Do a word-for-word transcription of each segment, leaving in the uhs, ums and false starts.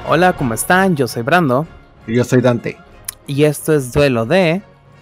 Hola, ¿cómo están? Yo soy Brando. Y yo soy Dante. Y esto es Duelo de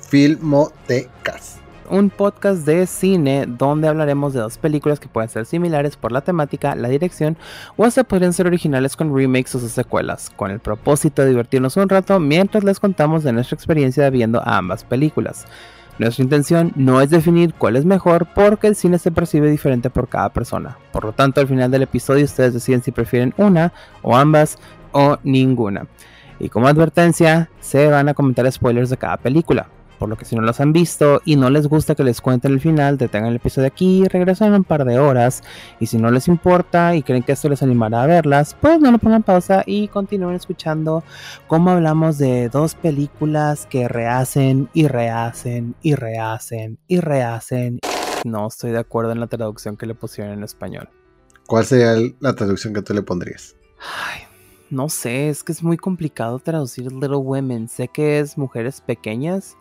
Filmotecas, un podcast de cine donde hablaremos de dos películas que pueden ser similares por la temática, la dirección o hasta podrían ser originales con remakes o sus secuelas, con el propósito de divertirnos un rato mientras les contamos de nuestra experiencia viendo a ambas películas. Nuestra intención no es definir cuál es mejor porque el cine se percibe diferente por cada persona. Por lo tanto, al final del episodio ustedes deciden si prefieren una o ambas o ninguna. Y como advertencia, se van a comentar spoilers de cada película. Por lo que si no los han visto y no les gusta que les cuenten el final, detengan el episodio aquí y regresan en un par de horas. Y si no les importa y creen que esto les animará a verlas, pues no lo pongan pausa y continúen escuchando cómo hablamos de dos películas que rehacen y rehacen y rehacen y rehacen. No estoy de acuerdo en la traducción que le pusieron en español. ¿Cuál sería el, la traducción que tú le pondrías? Ay, no sé, es que es muy complicado traducir Little Women. Sé que es mujeres pequeñas,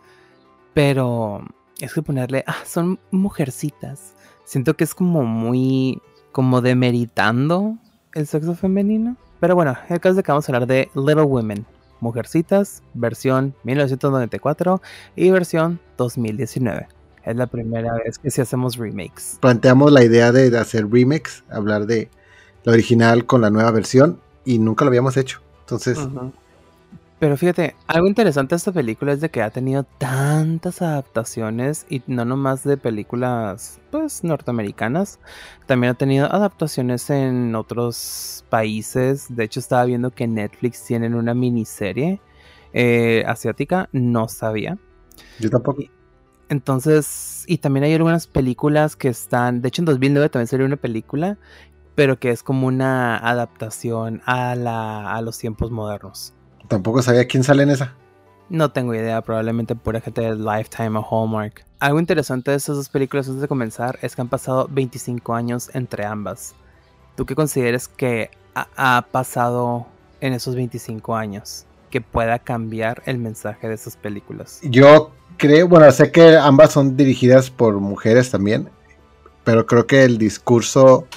pero es que ponerle, ah, son mujercitas. Siento que es como muy, como demeritando el sexo femenino. Pero bueno, el caso es que vamos a hablar de Little Women, mujercitas, versión mil novecientos noventa y cuatro y versión dos mil diecinueve. Es la primera vez que sí hacemos remakes. Planteamos la idea de hacer remakes, hablar de la original con la nueva versión y nunca lo habíamos hecho. Entonces... Uh-huh. Pero fíjate, algo interesante de esta película es de que ha tenido tantas adaptaciones y no nomás de películas pues norteamericanas, también ha tenido adaptaciones en otros países. De hecho estaba viendo que Netflix tienen una miniserie eh, asiática, no sabía. Yo tampoco. Y, entonces, y también hay algunas películas que están, de hecho en dos mil nueve también salió una película, pero que es como una adaptación a, la, a los tiempos modernos. Tampoco sabía quién sale en esa. No tengo idea, probablemente pura gente de Lifetime o Hallmark. Algo interesante de estas dos películas antes de comenzar es que han pasado veinticinco años entre ambas. ¿Tú qué consideras que ha, ha pasado en esos veinticinco años que pueda cambiar el mensaje de esas películas? Yo creo, bueno, sé que ambas son dirigidas por mujeres también, pero creo que el discurso,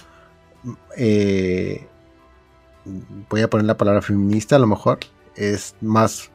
eh, voy a poner la palabra feminista a lo mejor, es más,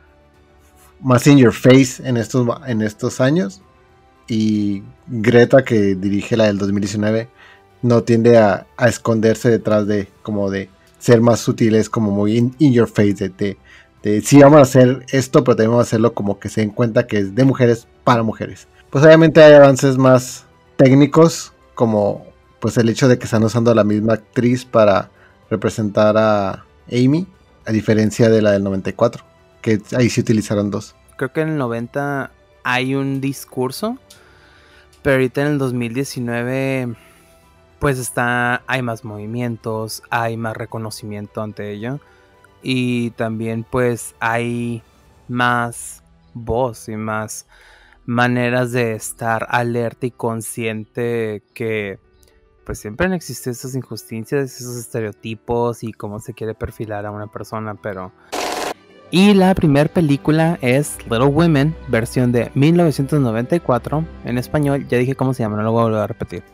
más in your face en estos, en estos años. Y Greta, que dirige la del dos mil diecinueve, no tiende a, a esconderse detrás de como de ser más sutiles, como muy in, in your face, de, de, de sí vamos a hacer esto, pero tenemos que hacerlo como que se den cuenta que es de mujeres para mujeres. Pues obviamente hay avances más técnicos, como pues el hecho de que están usando a la misma actriz para representar a Amy, a diferencia de la del noventa y cuatro, que ahí sí utilizaron dos. Creo que en el noventa hay un discurso, pero ahorita en el dos mil diecinueve pues está, hay más movimientos, hay más reconocimiento ante ello y también pues hay más voz y más maneras de estar alerta y consciente que pues siempre han existido esas injusticias, esos estereotipos y cómo se quiere perfilar a una persona, pero... Y la primera película es Little Women, versión de mil novecientos noventa y cuatro, en español, ya dije cómo se llama, no lo voy a volver a repetir.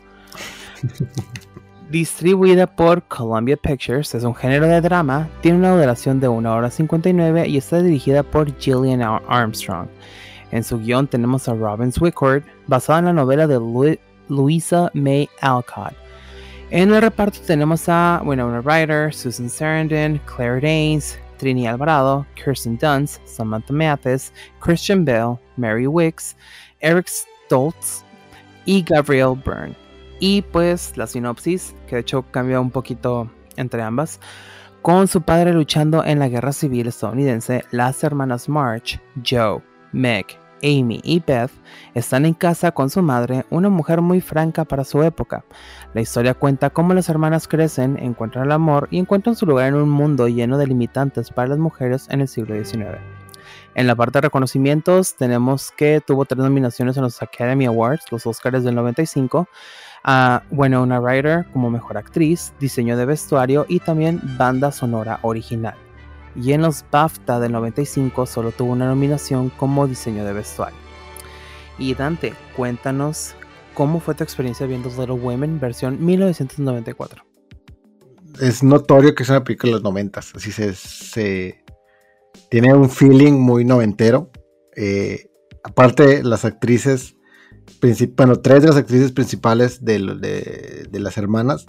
Distribuida por Columbia Pictures, es un género de drama, tiene una duración de una hora cincuenta y nueve y está dirigida por Gillian Armstrong. En su guión tenemos a Robin Swicord, basada en la novela de Louis Louisa May Alcott. En el reparto tenemos a Winona Ryder, Susan Sarandon, Claire Danes, Trini Alvarado, Kirsten Dunst, Samantha Mathis, Christian Bale, Mary Wicks, Eric Stoltz y Gabrielle Byrne. Y pues la sinopsis, que de hecho cambia un poquito entre ambas. Con su padre luchando en la guerra civil estadounidense, las hermanas Marge, Joe, Meg, Amy y Beth están en casa con su madre, una mujer muy franca para su época. La historia cuenta cómo las hermanas crecen, encuentran el amor y encuentran su lugar en un mundo lleno de limitantes para las mujeres en el siglo diecinueve. En la parte de reconocimientos tenemos que tuvo tres nominaciones en los Academy Awards, los Oscars del noventa y cinco, a Winona Ryder como mejor actriz, diseño de vestuario y también banda sonora original. Y en los BAFTA del noventa y cinco solo tuvo una nominación como diseño de vestuario. Y Dante, cuéntanos cómo fue tu experiencia viendo Little Women versión mil novecientos noventa y cuatro. es notorio que es una película de los noventas, así se, se tiene un feeling muy noventero. Eh, aparte, las actrices, bueno, tres de las actrices principales de, de, de las hermanas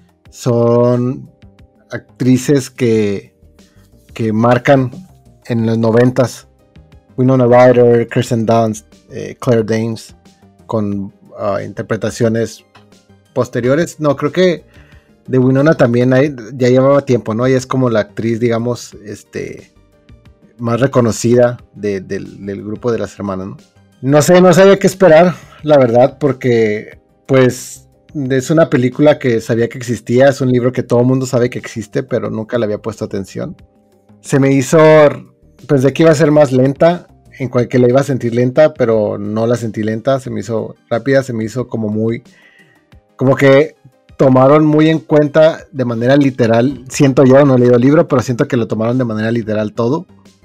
son actrices que, que marcan en los noventas. Winona Ryder, Kirsten Dunst, eh, Claire Danes, con uh, interpretaciones posteriores. No, creo que de Winona también hay, ya llevaba tiempo, ¿no? Ella es como la actriz, digamos, este, más reconocida de, de, del grupo de las hermanas, ¿no? No sé, no sabía qué esperar, la verdad, porque pues es una película que sabía que existía, es un libro que todo el mundo sabe que existe, pero nunca le había puesto atención. Se me hizo, pensé que iba a ser más lenta, en cual que la iba a sentir lenta, pero no la sentí lenta, se me hizo rápida, se me hizo como muy, como que tomaron muy en cuenta de manera literal, siento yo, no he leído el libro, pero siento que lo tomaron de manera literal todo,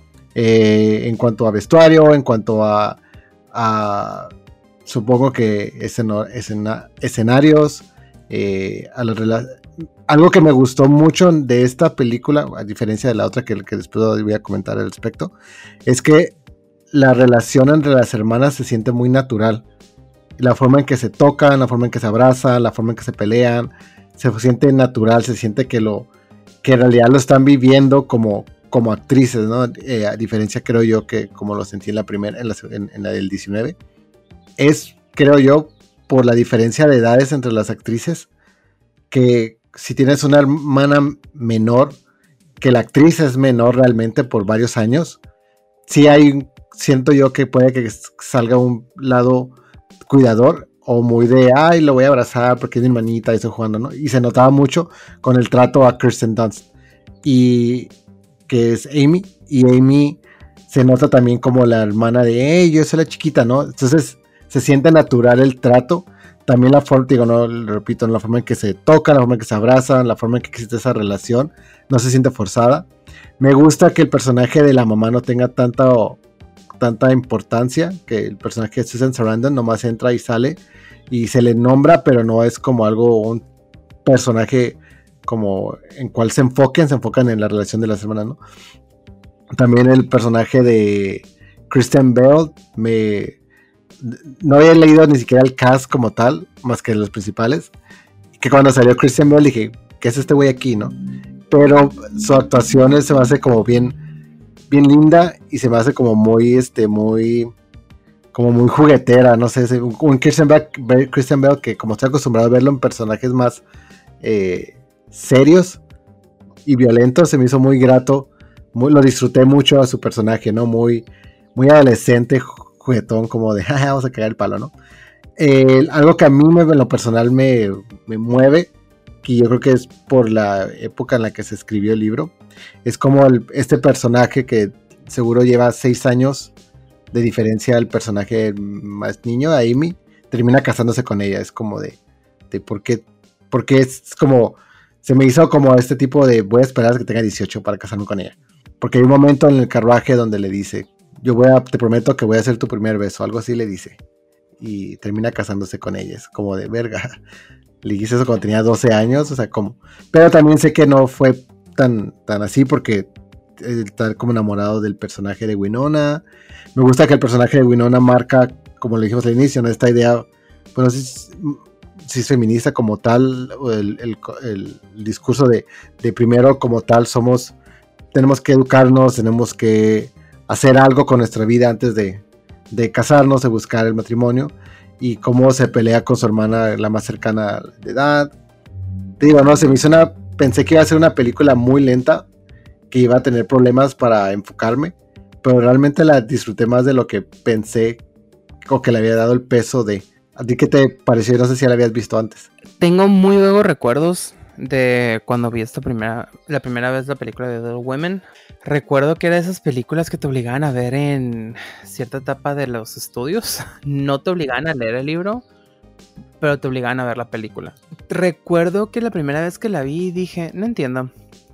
eh, en cuanto a vestuario, en cuanto a, a supongo que escena, escena, escenarios, eh, a la, algo que me gustó mucho de esta película, a diferencia de la otra que, que después voy a comentar al respecto, es que la relación entre las hermanas se siente muy natural. La forma en que se tocan, la forma en que se abrazan, la forma en que se pelean, se siente natural, se siente que lo que en realidad lo están viviendo como, como actrices, ¿no? Eh, a diferencia, creo yo, que como lo sentí en la primera, en la, en, en la del diecinueve, es, creo yo, por la diferencia de edades entre las actrices, que si tienes una hermana menor, que la actriz es menor realmente por varios años, sí hay, siento yo que puede que salga un lado cuidador o muy de, ay, lo voy a abrazar porque es mi hermanita y estoy jugando, ¿no? Y se notaba mucho con el trato a Kirsten Dunst, y que es Amy, y Amy se nota también como la hermana de, hey, yo soy la chiquita, ¿no? Entonces se siente natural el trato. También la forma, digo, no, lo repito, la forma en que se tocan, la forma en que se abrazan, la forma en que existe esa relación, no se siente forzada. Me gusta que el personaje de la mamá no tenga tanta, tanta importancia, que el personaje de Susan Sarandon nomás entra y sale y se le nombra, pero no es como algo, un personaje como en cual se enfoquen, se enfocan en la relación de las hermanas, ¿no? También el personaje de Kristen Bell, me no había leído ni siquiera el cast como tal, más que los principales, que cuando salió Kristen Bell dije, ¿qué es este güey aquí, no? Pero su actuación se me hace como bien bien linda y se me hace como muy este muy como muy juguetera, no sé, un Kristen Bell, Kristen Bell que como estoy acostumbrado a verlo en personajes más eh, serios y violentos, se me hizo muy grato, muy, lo disfruté mucho a su personaje, ¿no? Muy, muy adolescente, juguetón, como de jaja, vamos a cagar el palo, ¿no? Eh, algo que a mí me, en lo personal me, me mueve, que yo creo que es por la época en la que se escribió el libro, es como el, este personaje que seguro lleva seis años de diferencia al personaje más niño, a Amy, termina casándose con ella. Es como de, de ¿por qué? Porque es como, se me hizo como este tipo de, voy a esperar a que tenga dieciocho para casarme con ella. Porque hay un momento en el carruaje donde le dice, yo voy a, te prometo que voy a hacer tu primer beso, algo así le dice. Y termina casándose con ella. Es como de, verga, le hice eso cuando tenía doce años, o sea, como. Pero también sé que no fue tan, tan así porque está como enamorado del personaje de Winona. Me gusta que el personaje de Winona marca, como le dijimos al inicio, ¿no? Esta idea, bueno, si, si es feminista como tal, el, el, el, el discurso de, de primero como tal somos, tenemos que educarnos, tenemos que hacer algo con nuestra vida antes de, de casarnos, de buscar el matrimonio, y cómo se pelea con su hermana, la más cercana de edad. Te digo, no, se me hizo una, pensé que iba a ser una película muy lenta, que iba a tener problemas para enfocarme, pero realmente la disfruté más de lo que pensé o que le había dado el peso de. ¿A ti qué te pareció? No sé si la habías visto antes. Tengo muy vagos recuerdos de cuando vi esta primera, la primera vez la película de Little Women. Recuerdo que era de esas películas que te obligaban a ver en cierta etapa de los estudios. No te obligaban a leer el libro, pero te obligaban a ver la película. Recuerdo que la primera vez que la vi dije, no entiendo.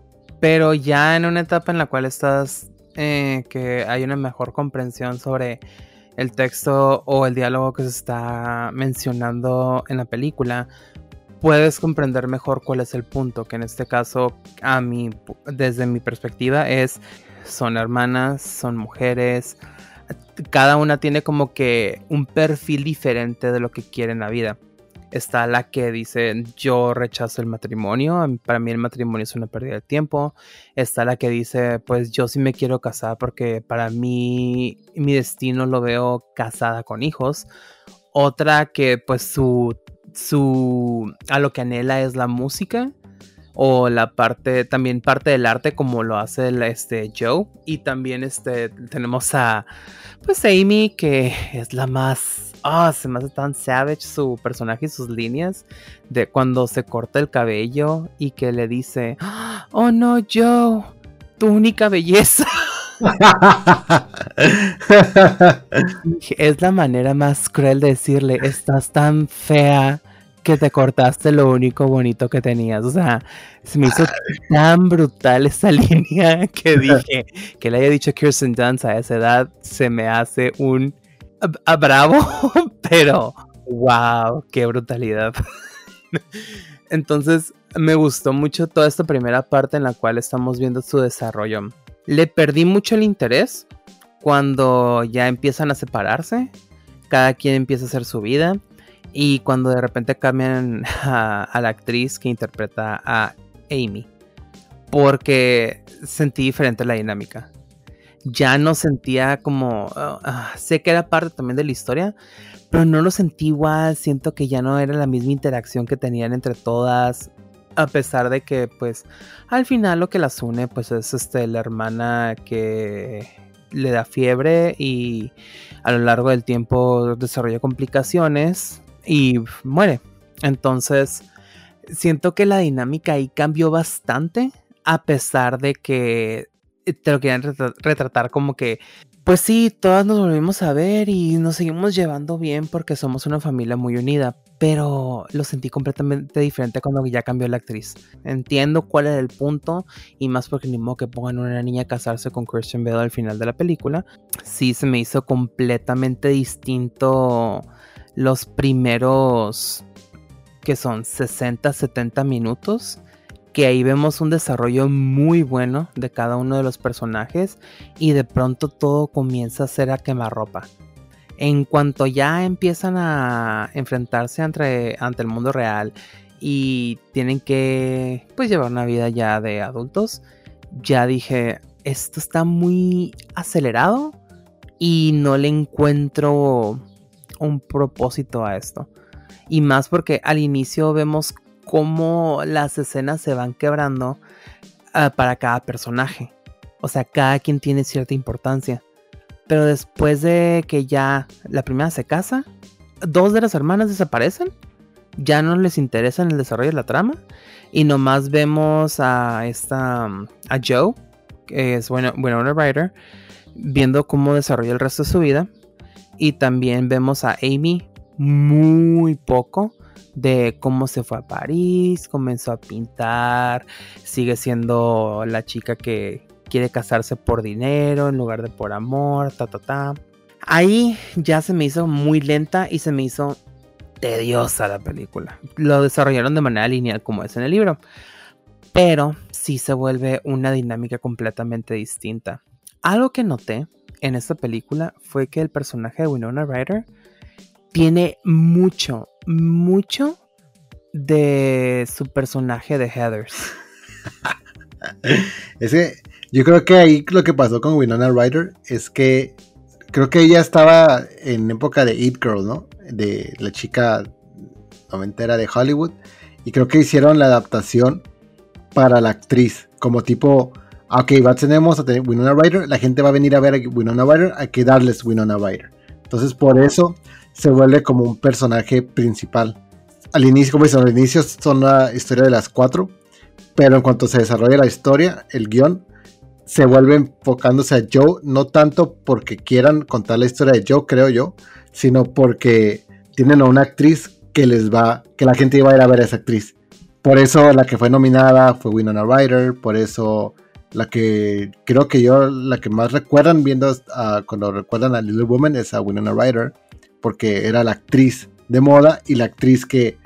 Pero ya en una etapa en la cual estás, eh, que hay una mejor comprensión sobre el texto o el diálogo que se está mencionando en la película, puedes comprender mejor cuál es el punto, que en este caso, a mí, desde mi perspectiva, es, son hermanas, son mujeres, cada una tiene como que un perfil diferente de lo que quiere en la vida. Está la que dice, yo rechazo el matrimonio, para mí el matrimonio es una pérdida de tiempo. Está la que dice, pues yo sí me quiero casar porque para mí mi destino lo veo casada con hijos. Otra que pues su, su a lo que anhela es la música o la parte, también parte del arte como lo hace el, este Joe. Y también este tenemos a pues Amy, que es la más ah, oh, se me hace tan savage su personaje y sus líneas de cuando se corta el cabello y que le dice, oh no Joe, tu única belleza. Es la manera más cruel de decirle, estás tan fea que te cortaste lo único bonito que tenías. O sea, se me hizo tan brutal esa línea que dije, que le haya dicho Kirsten Dunst a esa edad, se me hace un a, a bravo, pero wow, qué brutalidad. Entonces me gustó mucho toda esta primera parte en la cual estamos viendo su desarrollo. Le perdí mucho el interés cuando ya empiezan a separarse, cada quien empieza a hacer su vida. Y cuando de repente cambian a, a la actriz que interpreta a Amy. Porque sentí diferente la dinámica. Ya no sentía como... Uh, uh, sé que era parte también de la historia. Pero no lo sentí igual. Siento que ya no era la misma interacción que tenían entre todas. A pesar de que pues al final lo que las une pues es este, la hermana que le da fiebre. Y a lo largo del tiempo desarrolla complicaciones. Y muere. Entonces siento que la dinámica ahí cambió bastante. A pesar de que te lo querían retra- retratar como que pues sí, todas nos volvimos a ver y nos seguimos llevando bien porque somos una familia muy unida. Pero lo sentí completamente diferente cuando ya cambió la actriz. Entiendo cuál era el punto. Y más porque ni modo que pongan a una niña a casarse con Christian Bale al final de la película. Sí se me hizo completamente distinto los primeros, que son sesenta, setenta minutos, que ahí vemos un desarrollo muy bueno de cada uno de los personajes y de pronto todo comienza a ser a quemarropa. En cuanto ya empiezan a enfrentarse ante, ante el mundo real y tienen que pues llevar una vida ya de adultos, ya dije, esto está muy acelerado y no le encuentro un propósito a esto. Y más porque al inicio vemos cómo las escenas se van quebrando uh, para cada personaje. O sea, cada quien tiene cierta importancia. Pero después de que ya la primera se casa, dos de las hermanas desaparecen. Ya no les interesa en el desarrollo de la trama. Y nomás vemos a esta a Joe, que es Winona Ryder, viendo cómo desarrolla el resto de su vida. Y también vemos a Amy muy poco de cómo se fue a París, comenzó a pintar, sigue siendo la chica que quiere casarse por dinero en lugar de por amor, ta ta ta. Ahí ya se me hizo muy lenta y se me hizo tediosa la película. Lo desarrollaron de manera lineal como es en el libro, pero sí se vuelve una dinámica completamente distinta. Algo que noté en esta película fue que el personaje de Winona Ryder tiene mucho, mucho de su personaje de Heathers. Es que yo creo que ahí lo que pasó con Winona Ryder es que creo que ella estaba en época de It Girl, ¿no? De la chica noventera de Hollywood. Y creo que hicieron la adaptación para la actriz. Como tipo, ok, va, tenemos a tener Winona Ryder, la gente va a venir a ver a Winona Ryder, hay que darles Winona Ryder. Entonces por eso se vuelve como un personaje principal. Al inicio, como dicen, al inicio son la historia de las cuatro, pero en cuanto se desarrolla la historia, el guión se vuelve enfocándose a Joe, no tanto porque quieran contar la historia de Joe, creo yo, sino porque tienen a una actriz que les va, que la gente iba a ir a ver a esa actriz. Por eso la que fue nominada fue Winona Ryder, por eso la que creo que yo, la que más recuerdan viendo uh, cuando recuerdan a Little Women es a Winona Ryder, porque era la actriz de moda y la actriz que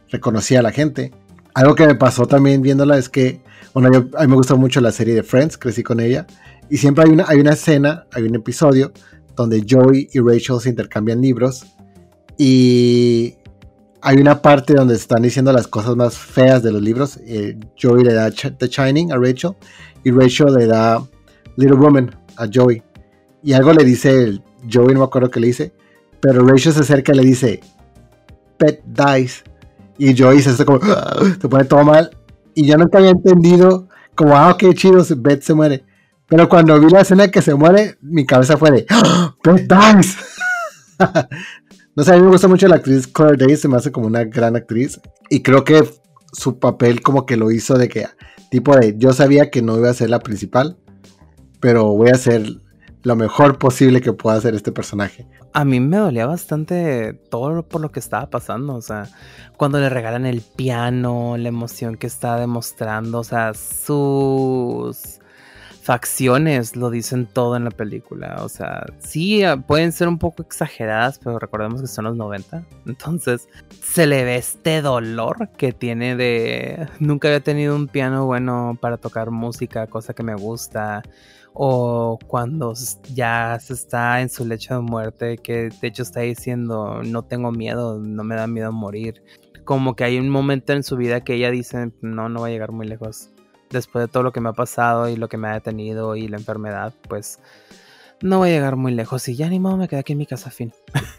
reconocía a la gente. Algo que me pasó también viéndola es que, bueno, yo, a mí me gusta mucho la serie de Friends, crecí con ella, y siempre hay una, hay una escena, hay un episodio donde Joey y Rachel se intercambian libros, y hay una parte donde están diciendo las cosas más feas de los libros. eh, Joey le da Ch- The Shining a Rachel, y Rachel le da Little Woman a Joey, y algo le dice el, Joey, no me acuerdo qué le dice, pero Rachel se acerca y le dice Pet dies, y Joey se hace como se pone todo mal, y yo nunca había entendido como, ah, ok, chido, Beth se muere, pero cuando vi la escena de que se muere, mi cabeza fue de ¡Oh, Beth dies! No sé, a mí me gusta mucho la actriz Claire Danes, se me hace como una gran actriz, y creo que su papel como que lo hizo de que, tipo de, yo sabía que no iba a ser la principal, pero voy a hacer lo mejor posible que pueda hacer este personaje. A mí me dolía bastante todo por lo que estaba pasando, o sea, cuando le regalan el piano, la emoción que está demostrando, o sea, sus facciones lo dicen todo en la película, o sea, sí, pueden ser un poco exageradas, pero recordemos que son los noventa, entonces se le ve este dolor que tiene de, nunca había tenido un piano bueno para tocar música, cosa que me gusta, o cuando ya se está en su lecho de muerte, que de hecho está diciendo, no tengo miedo, no me da miedo morir, como que hay un momento en su vida que ella dice, no, no va a llegar muy lejos. Después de todo lo que me ha pasado y lo que me ha detenido y la enfermedad, pues no voy a llegar muy lejos y ya ni modo, me quedé aquí en mi casa, fin.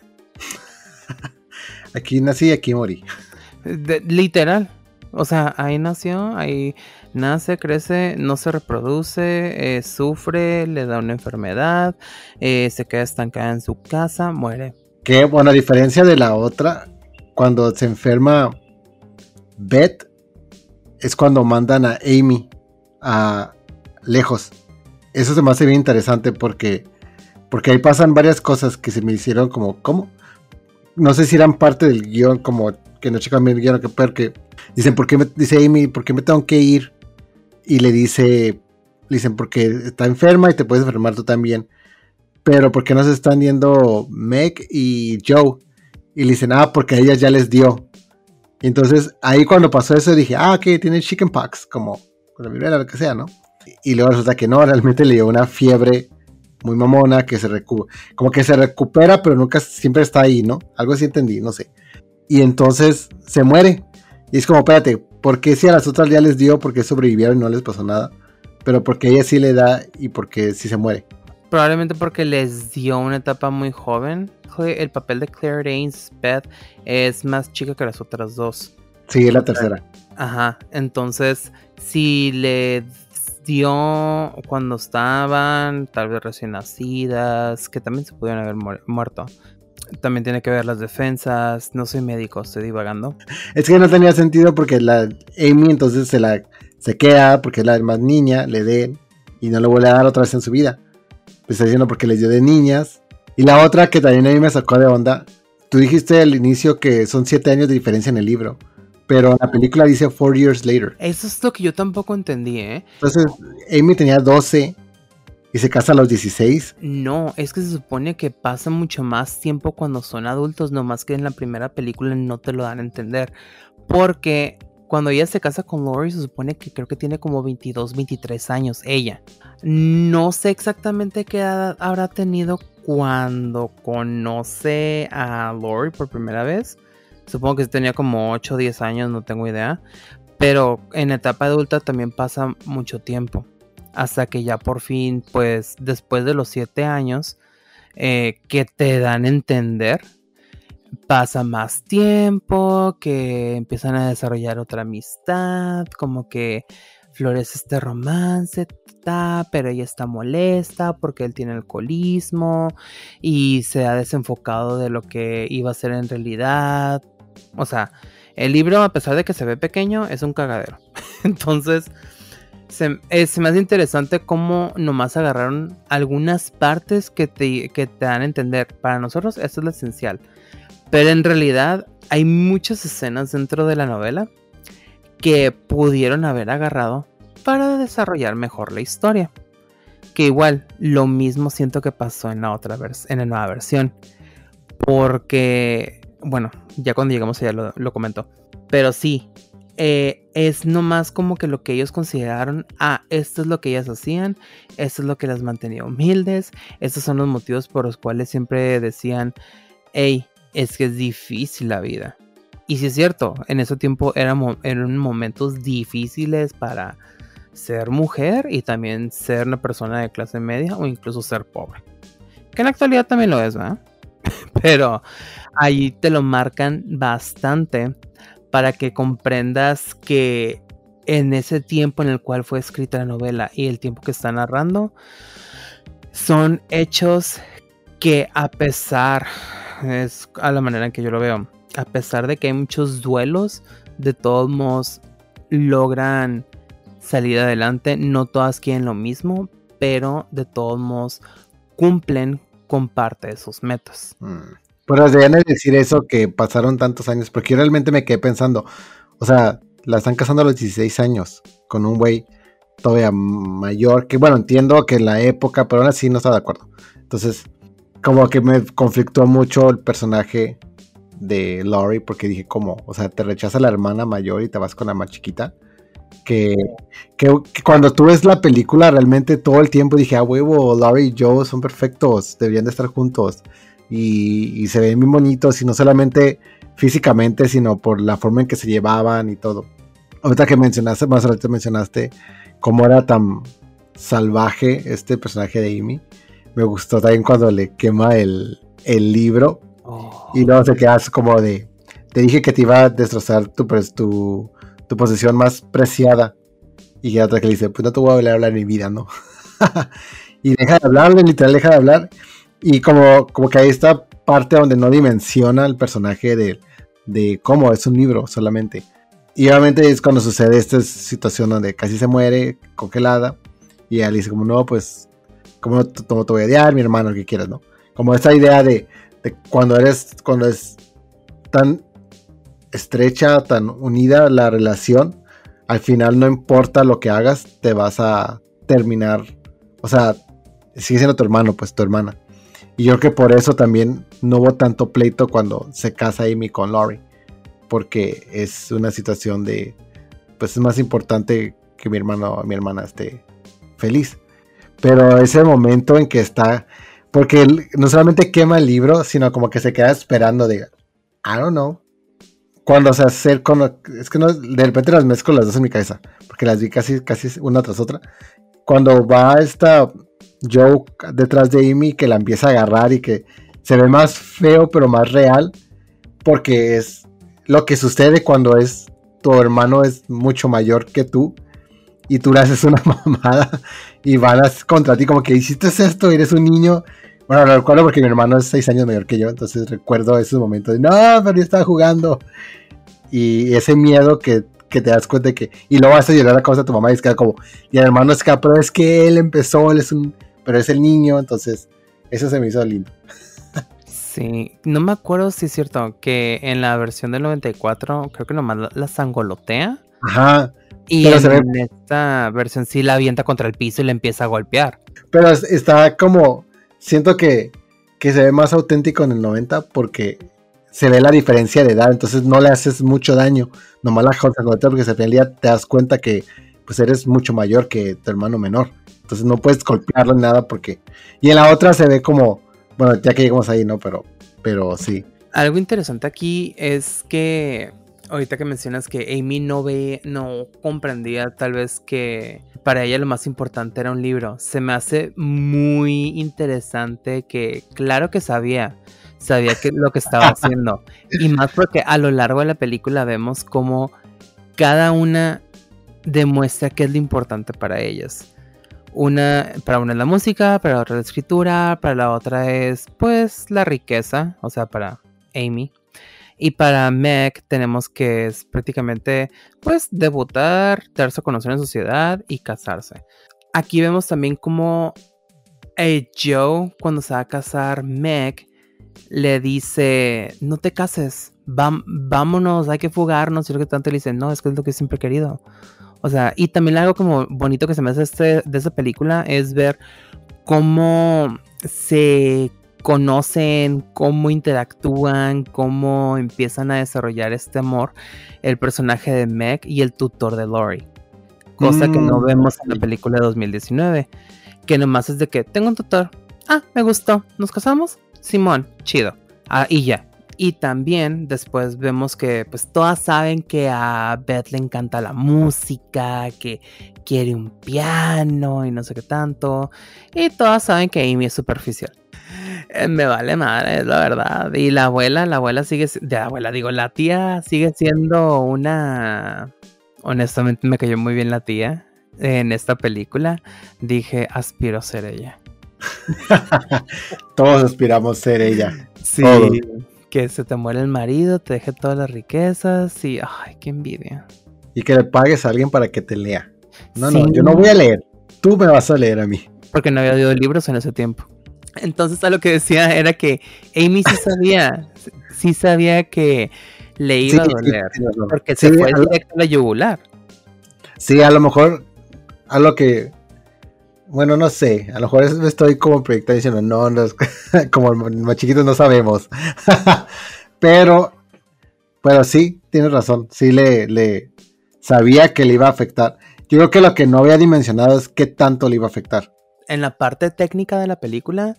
Aquí nací y aquí morí. De, literal, o sea, ahí nació, ahí nace, crece, no se reproduce, eh, sufre, le da una enfermedad, eh, se queda estancada en su casa, muere. Que bueno, a diferencia de la otra, cuando se enferma Beth, es cuando mandan a Amy a lejos. Eso se me hace bien interesante porque, porque ahí pasan varias cosas que se me hicieron como, ¿cómo? No sé si eran parte del guión, como que no checan bien el guión, que porque dicen, ¿por qué me, dice Amy, ¿por qué me tengo que ir? Y le dice, le dicen, porque está enferma y te puedes enfermar tú también. Pero ¿por qué no se están yendo Meg y Joe? Y le dicen, ah, porque a ellas ya les dio. Y entonces ahí cuando pasó eso dije, ah, ok, tiene chickenpox, como con la viruela, lo que sea, ¿no? Y luego resulta que no, realmente le dio una fiebre muy mamona que se recupera, como que se recupera, pero nunca, siempre está ahí, ¿no? Algo así entendí, no sé. Y entonces se muere. Y es como, espérate, ¿por qué si a las otras ya les dio, por qué sobrevivieron y no les pasó nada? Pero porque a ella sí le da y porque sí se muere. Probablemente porque les dio una etapa muy joven. El papel de Claire Danes, Beth, es más chica que las otras dos. Sí, es la tercera. Ajá, entonces si le dio cuando estaban tal vez recién nacidas, que también se pudieron haber mu- muerto. También tiene que ver las defensas. No soy médico, estoy divagando. Es que no tenía sentido porque la Amy entonces se la se queda porque es la más niña, le den y no le vuelve a dar otra vez en su vida. Le está diciendo porque les dio de niñas. Y la otra que también a mí me sacó de onda, tú dijiste al inicio que son siete años de diferencia en el libro, pero en la película dice four years later. Eso es lo que yo tampoco entendí, ¿eh? Entonces Amy tenía doce y se casa a los dieciséis. No, es que se supone que pasa mucho más tiempo cuando son adultos, nomás que en la primera película no te lo dan a entender. Porque cuando ella se casa con Lori, se supone que creo que tiene como veintidós, veintitrés años, ella. No sé exactamente qué edad habrá tenido cuando conoce a Lori por primera vez. Supongo que tenía como ocho o diez años, no tengo idea. Pero en etapa adulta también pasa mucho tiempo. Hasta que ya por fin, pues después de los siete años, eh, que te dan a entender, pasa más tiempo, que empiezan a desarrollar otra amistad, como que florece este romance, ta, pero ella está molesta porque él tiene alcoholismo y se ha desenfocado de lo que iba a ser en realidad. O sea, el libro, a pesar de que se ve pequeño, es un cagadero. Entonces, se, eh, se me hace interesante cómo nomás agarraron algunas partes que te, que te dan a entender. Para nosotros esto es lo esencial. Pero en realidad hay muchas escenas dentro de la novela que pudieron haber agarrado para desarrollar mejor la historia. Que igual, lo mismo siento que pasó en la otra vers- en la nueva versión. Porque, bueno, ya cuando llegamos allá lo, lo comento. Pero sí, eh, es nomás como que lo que ellos consideraron, ah, esto es lo que ellas hacían, esto es lo que las mantenía humildes, estos son los motivos por los cuales siempre decían, hey, es que es difícil la vida. Y sí es cierto, en ese tiempo eran, eran momentos difíciles para ser mujer y también ser una persona de clase media o incluso ser pobre. Que en la actualidad también lo es, ¿verdad? Pero ahí te lo marcan bastante para que comprendas que en ese tiempo en el cual fue escrita la novela y el tiempo que está narrando, son hechos que a pesar, es a la manera en que yo lo veo, a pesar de que hay muchos duelos, de todos modos logran salir adelante. No todas quieren lo mismo, pero de todos modos cumplen con parte de sus metas. Hmm. Pero deberían decir eso, que pasaron tantos años, porque yo realmente me quedé pensando, o sea, la están casando a los dieciséis años, con un güey todavía mayor, que bueno, entiendo que en la época, pero aún así no estaba de acuerdo. Entonces, como que me conflictó mucho el personaje de Laurie, porque dije, ¿cómo? O sea, te rechaza la hermana mayor y te vas con la más chiquita. Que, que, que cuando tú ves la película, realmente todo el tiempo dije, ah, huevo, Laurie y Joe son perfectos, deberían de estar juntos. Y, y se ven bien bonitos, y no solamente físicamente, sino por la forma en que se llevaban y todo. Ahorita que mencionaste, más ahorita mencionaste cómo era tan salvaje este personaje de Amy. Me gustó también cuando le quema el, el libro. Oh. Y luego se queda como de, te dije que te iba a destrozar tu, pues, tu, tu posesión más preciada. Y ya otra que le dice, pues no te voy a volver a hablar en mi vida, ¿no? Y deja de hablar, literal deja de hablar. Y como, como que hay esta parte donde no dimensiona el personaje de, de cómo es un libro solamente. Y obviamente es cuando sucede esta situación donde casi se muere, congelada. Y ella le dice como, no, pues, como no, no te voy a odiar, mi hermano, lo que quieras, ¿no? Como esta idea de, de cuando eres, cuando es tan estrecha, tan unida la relación, al final no importa lo que hagas, te vas a terminar, o sea, sigue siendo tu hermano, pues tu hermana. Y yo creo que por eso también no hubo tanto pleito cuando se casa Amy con Laurie, porque es una situación de, pues es más importante que mi hermano o mi hermana esté feliz. Pero ese momento en que está, porque él no solamente quema el libro, sino como que se queda esperando de, I don't know, cuando se acerca, es que no, de repente las mezclo las dos en mi cabeza, porque las vi casi, casi una tras otra. Cuando va esta Joe detrás de Amy, que la empieza a agarrar y que se ve más feo pero más real, porque es lo que sucede cuando es tu hermano es mucho mayor que tú y tú le haces una mamada y van a, contra ti como que hiciste esto, eres un niño. Bueno, lo recuerdo porque mi hermano es seis años mayor que yo, entonces recuerdo esos momentos de no, pero yo estaba jugando, y ese miedo que que te das cuenta de que, y luego vas a llorar a causa de tu mamá y es que como, y el hermano es que, pero es que él empezó, él es un, pero es el niño, entonces eso se me hizo lindo. Sí, no me acuerdo si es cierto que en la versión del noventa y cuatro creo que nomás la, la sangolotea. Ajá. Y en, ve... en esta versión sí la avienta contra el piso y le empieza a golpear. Pero está como, siento que, que se ve más auténtico en el noventa porque se ve la diferencia de edad, entonces no le haces mucho daño, nomás la sangolotea porque al final día te das cuenta que pues eres mucho mayor que tu hermano menor, entonces no puedes golpearlo ni nada porque, y en la otra se ve como, bueno, ya que llegamos ahí, ¿no? Pero, pero sí. Algo interesante aquí es que ahorita que mencionas que Amy no ve, no comprendía tal vez que para ella lo más importante era un libro, se me hace muy interesante que claro que sabía, sabía que lo que estaba haciendo, y más porque a lo largo de la película vemos cómo cada una demuestra qué es lo importante para ellas. Una, para una es la música, para la otra la escritura, para la otra es pues la riqueza, o sea, para Amy. Y para Meg tenemos que es prácticamente pues debutar, darse a conocer en sociedad y casarse. Aquí vemos también como eh, Joe, cuando se va a casar, Meg le dice, no te cases, vam- vámonos, hay que fugarnos. Y lo que tanto le dice, no, es que es lo que siempre he querido. O sea, y también algo como bonito que se me hace este, de esa película es ver cómo se conocen, cómo interactúan, cómo empiezan a desarrollar este amor el personaje de Meg y el tutor de Lori. Cosa mm, que no vemos en la película de dos mil diecinueve. Que nomás es de que tengo un tutor. Ah, me gustó. ¿Nos casamos? Simón, chido. Ah, y ya. Y también después vemos que pues todas saben que a Beth le encanta la música, que quiere un piano y no sé qué tanto. Y todas saben que Amy es superficial. Eh, me vale madre, es la verdad. Y la abuela, la abuela sigue, de abuela digo, la tía sigue siendo una... Honestamente me cayó muy bien la tía en esta película. Dije, aspiro a ser ella. Todos aspiramos a ser ella. Sí. Todos. Que se te muere el marido, te deje todas las riquezas y... ¡Ay, qué envidia! Y que le pagues a alguien para que te lea. No, sí. no, yo no voy a leer. Tú me vas a leer a mí. Porque no había leído libros en ese tiempo. Entonces, a lo que decía era que Amy sí sabía. sí sabía que le iba sí, a doler. Sí, sí, porque sí, se fue a directo a la yugular. Sí, a lo mejor... A lo que... Bueno, no sé, a lo mejor me estoy como proyectando diciendo, no, no como más chiquitos no sabemos. pero, pero sí, tienes razón, sí le, le sabía que le iba a afectar. Yo creo que lo que no había dimensionado es qué tanto le iba a afectar. En la parte técnica de la película,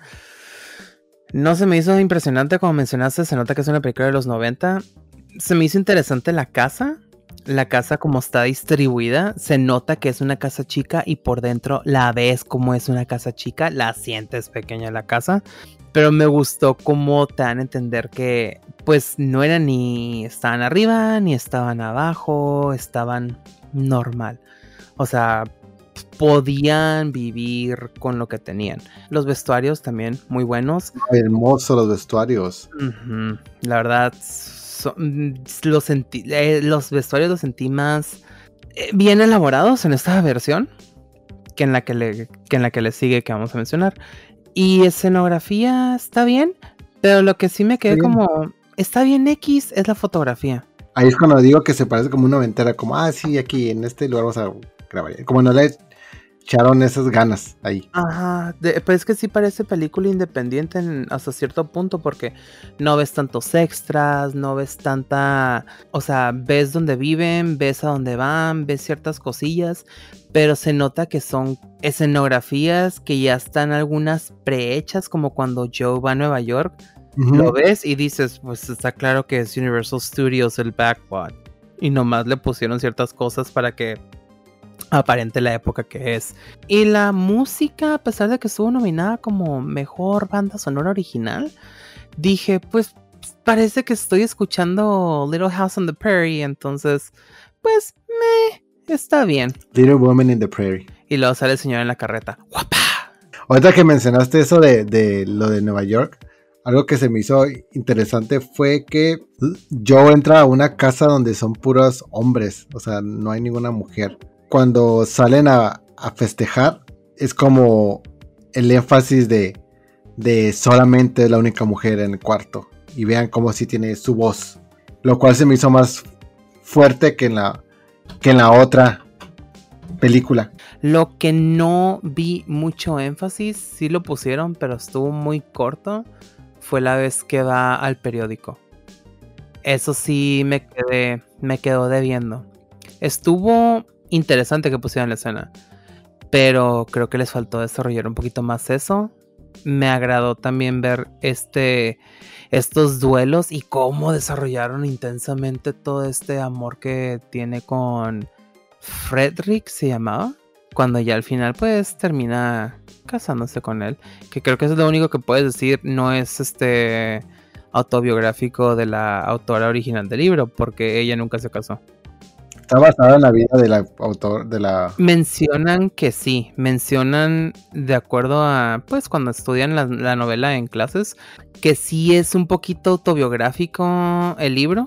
no se me hizo impresionante, como mencionaste, se nota que es una película de los noventa. Se me hizo interesante la casa. La casa como está distribuida, se nota que es una casa chica y por dentro la ves como es una casa chica, la sientes pequeña la casa, pero me gustó cómo te dan a entender que pues no eran ni estaban arriba ni estaban abajo, estaban normal, o sea, podían vivir con lo que tenían. Los vestuarios también muy buenos. Hermosos los vestuarios. Uh-huh. La verdad... So, los, sentí, eh, los vestuarios los sentí más eh, bien elaborados en esta versión que en la que le que en la que le sigue, que vamos a mencionar. Y escenografía está bien, pero lo que sí me quedé como está bien X es la fotografía. Ahí es cuando digo que se parece como una noventera, como ah sí, aquí en este lugar vamos a grabar, como no le echaron esas ganas ahí. Ajá, de, pues es que sí parece película independiente en, hasta cierto punto, porque no ves tantos extras, no ves tanta, o sea, ves dónde viven, ves a dónde van, ves ciertas cosillas, pero se nota que son escenografías que ya están algunas prehechas, como cuando Joe va a Nueva York, uh-huh. Lo ves y dices, pues está claro que es Universal Studios el backward, y nomás le pusieron ciertas cosas para que aparente la época que es. Y la música, a pesar de que estuvo nominada como mejor banda sonora original, dije, pues parece que estoy escuchando Little House on the Prairie, entonces pues me está bien. Little Woman in the Prairie. Y luego sale el señor en la carreta. ¡Guapa! Ahorita que mencionaste eso de, de lo de Nueva York, algo que se me hizo interesante fue que Joe entra a una casa donde son puros hombres, o sea, no hay ninguna mujer. Cuando salen a, a festejar, es como el énfasis de, de solamente la única mujer en el cuarto. Y vean cómo sí tiene su voz. Lo cual se me hizo más fuerte que en la, que en la otra película. Lo que no vi mucho énfasis, sí lo pusieron, pero estuvo muy corto, fue la vez que va al periódico. Eso sí me quedé, me quedó debiendo. Estuvo... interesante que pusieran la escena, pero creo que les faltó desarrollar un poquito más eso. Me agradó también ver este estos duelos y cómo desarrollaron intensamente todo este amor que tiene con Frederick, se llamaba, cuando ya al final pues termina casándose con él, que creo que eso es lo único que puedes decir, no es este autobiográfico de la autora original del libro, porque ella nunca se casó. ¿Está basada en la vida del autor de la...? Mencionan que sí, mencionan de acuerdo a, pues cuando estudian la, la novela en clases, que sí es un poquito autobiográfico el libro,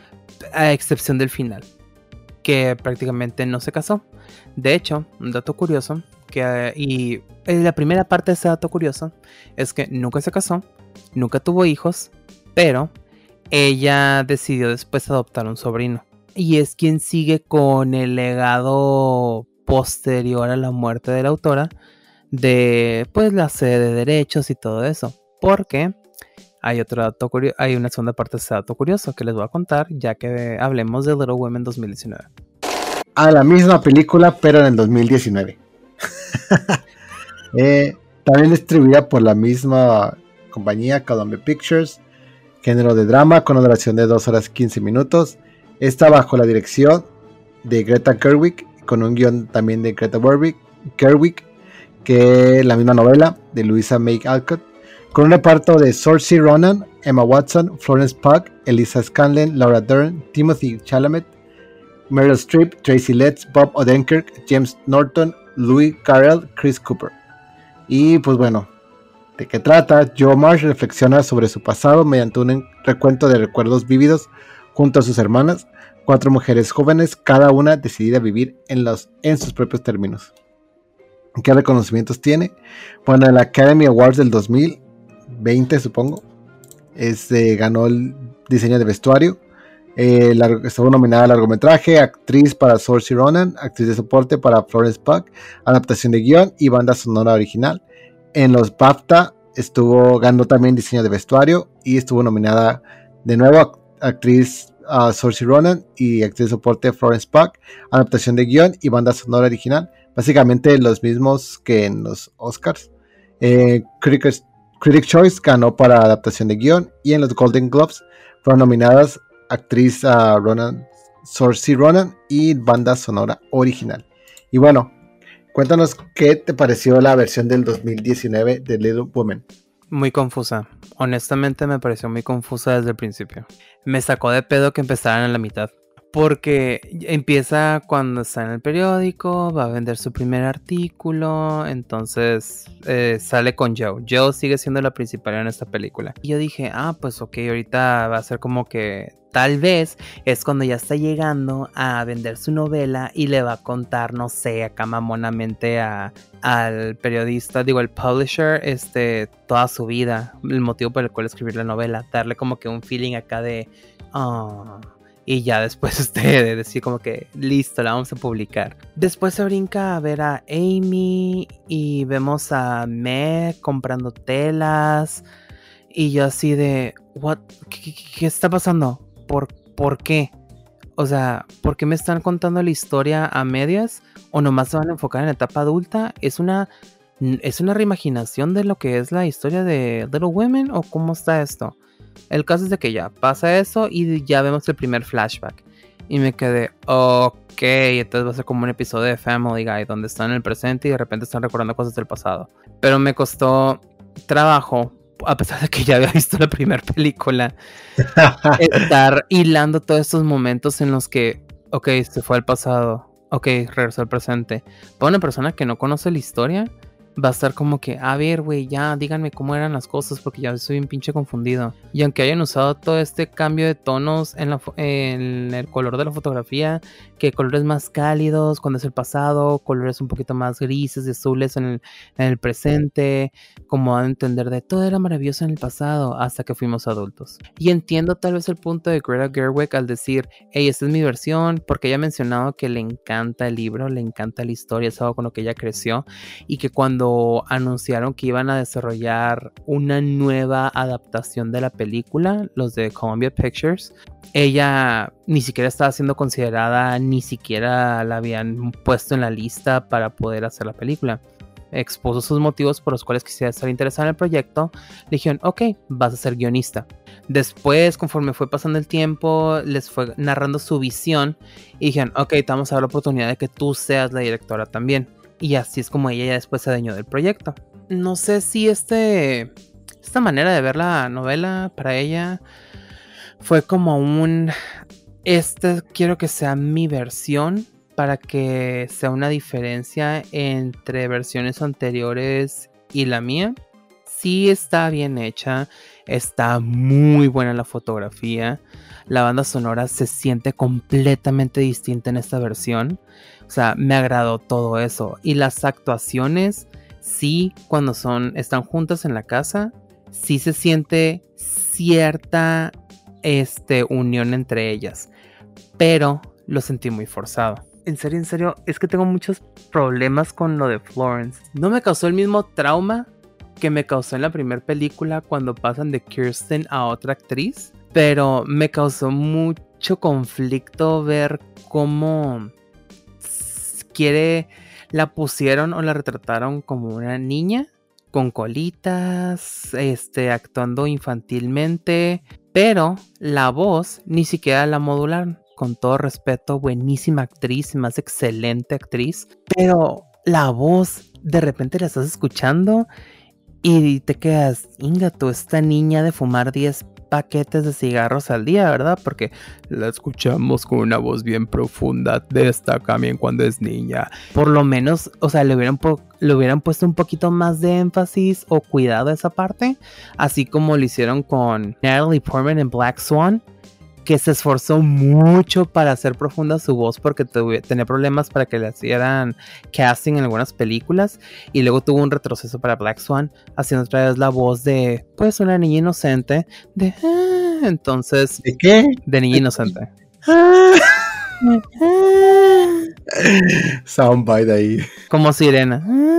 a excepción del final, que prácticamente no se casó. De hecho, un dato curioso, que y la primera parte de ese dato curioso es que nunca se casó, nunca tuvo hijos, pero ella decidió después adoptar un sobrino. Y es quien sigue con el legado posterior a la muerte de la autora de pues la sede de derechos y todo eso. porque hay otro dato curioso, hay una segunda parte de este dato curioso que les voy a contar ya que hablemos de Little Women dos mil diecinueve. A la misma película, pero en el dos mil diecinueve. eh, también distribuida por la misma compañía, Columbia Pictures, género de drama con una duración de dos horas quince minutos. Está bajo la dirección de Greta Gerwig, con un guión también de Greta Gerwig, que es la misma novela de Louisa May Alcott, con un reparto de Saoirse Ronan, Emma Watson, Florence Pugh, Elisa Scanlon, Laura Dern, Timothy Chalamet, Meryl Streep, Tracy Letts, Bob Odenkirk, James Norton, Louis Carell, Chris Cooper. Y pues bueno, ¿de qué trata? Jo March reflexiona sobre su pasado mediante un recuento de recuerdos vívidos junto a sus hermanas, cuatro mujeres jóvenes, cada una decidida a vivir en, los, en sus propios términos. ¿Qué reconocimientos tiene? Bueno, el Academy Awards del dos mil veinte, supongo, este, ganó el diseño de vestuario. Eh, largo, estuvo nominada a largometraje, actriz para Saoirse Ronan, actriz de soporte para Florence Pugh, adaptación de guión y banda sonora original. En los BAFTA estuvo, ganó también diseño de vestuario y estuvo nominada de nuevo actriz uh, Saoirse Ronan y actriz de soporte Florence Pugh, adaptación de guión y banda sonora original. Básicamente los mismos que en los Oscars. Eh, Critics, Critic Choice ganó para adaptación de guión y en los Golden Globes fueron nominadas actriz uh, Ronan, Saoirse Ronan y banda sonora original. Y bueno, cuéntanos qué te pareció la versión del dos mil diecinueve de Little Women. Muy confusa. Honestamente me pareció muy confusa desde el principio. Me sacó de pedo que empezaran a la mitad. Porque empieza cuando está en el periódico, va a vender su primer artículo, entonces eh, sale con Joe. Joe sigue siendo la principal en esta película. Y yo dije, ah, pues ok, ahorita va a ser como que tal vez es cuando ya está llegando a vender su novela y le va a contar, no sé, acá mamonamente a, al periodista, digo, el publisher, este, toda su vida, el motivo por el cual escribir la novela, darle como que un feeling acá de... Oh, y ya después este, de decir como que listo, la vamos a publicar. Después se brinca a ver a Amy y vemos a Meg comprando telas. Y yo así de, what? ¿Qué, qué, qué está pasando? ¿Por, ¿Por qué? O sea, ¿por qué me están contando la historia a medias? ¿O nomás se van a enfocar en la etapa adulta? ¿Es una, es una reimaginación de lo que es la historia de Little Women? ¿O cómo está esto? El caso es de que ya pasa eso y ya vemos el primer flashback. Y me quedé, ok, entonces va a ser como un episodio de Family Guy donde están en el presente y de repente están recordando cosas del pasado. Pero me costó trabajo, a pesar de que ya había visto la primera película, estar hilando todos estos momentos en los que, ok, se fue al pasado, ok, regresó al presente. Para una persona que no conoce la historia, va a estar como que, a ver, güey, ya díganme cómo eran las cosas porque ya estoy un pinche confundido. Y aunque hayan usado todo este cambio de tonos en, la, en el color de la fotografía, que colores más cálidos cuando es el pasado, colores un poquito más grises y azules en el, en el presente, como a entender de todo era maravilloso en el pasado hasta que fuimos adultos. Y entiendo tal vez el punto de Greta Gerwig al decir, hey, esta es mi versión, porque ella ha mencionado que le encanta el libro, le encanta la historia, es algo con lo que ella creció, y que cuando anunciaron que iban a desarrollar una nueva adaptación de la película, los de Columbia Pictures, ella ni siquiera estaba siendo considerada, ni siquiera la habían puesto en la lista para poder hacer la película. Expuso sus motivos por los cuales quisiera estar interesada en el proyecto. Le dijeron, ok, vas a ser guionista. Después, conforme fue pasando el tiempo, les fue narrando su visión y dijeron, ok, te vamos a dar la oportunidad de que tú seas la directora también. Y así es como ella ya después se adueñó del proyecto. No sé si este, esta manera de ver la novela para ella fue como un... Este quiero que sea mi versión para que sea una diferencia entre versiones anteriores y la mía. Sí está bien hecha, está muy buena la fotografía. La banda sonora se siente completamente distinta en esta versión. O sea, me agradó todo eso. Y las actuaciones, sí, cuando son, están juntas en la casa, sí se siente cierta este, unión entre ellas. Pero lo sentí muy forzado. En serio, en serio, es que tengo muchos problemas con lo de Florence. No me causó el mismo trauma que me causó en la primera película cuando pasan de Kirsten a otra actriz, pero me causó mucho conflicto ver cómo quiere, la pusieron o la retrataron como una niña con colitas, este, actuando infantilmente, pero la voz ni siquiera la modularon. Con todo respeto, buenísima actriz, más excelente actriz, pero la voz de repente la estás escuchando y te quedas, ingato, esta niña de fumar diez paquetes de cigarros al día, ¿verdad? Porque la escuchamos con una voz bien profunda, destaca también cuando es niña. Por lo menos, o sea, le hubieran, po- le hubieran puesto un poquito más de énfasis o cuidado a esa parte, así como lo hicieron con Natalie Portman en Black Swan, que se esforzó mucho para hacer profunda su voz porque tuve, tenía problemas para que le hicieran casting en algunas películas, y luego tuvo un retroceso para Black Swan haciendo otra vez la voz de pues una niña inocente de ah, entonces ¿De qué? de niña inocente. Soundbite ahí. Como sirena.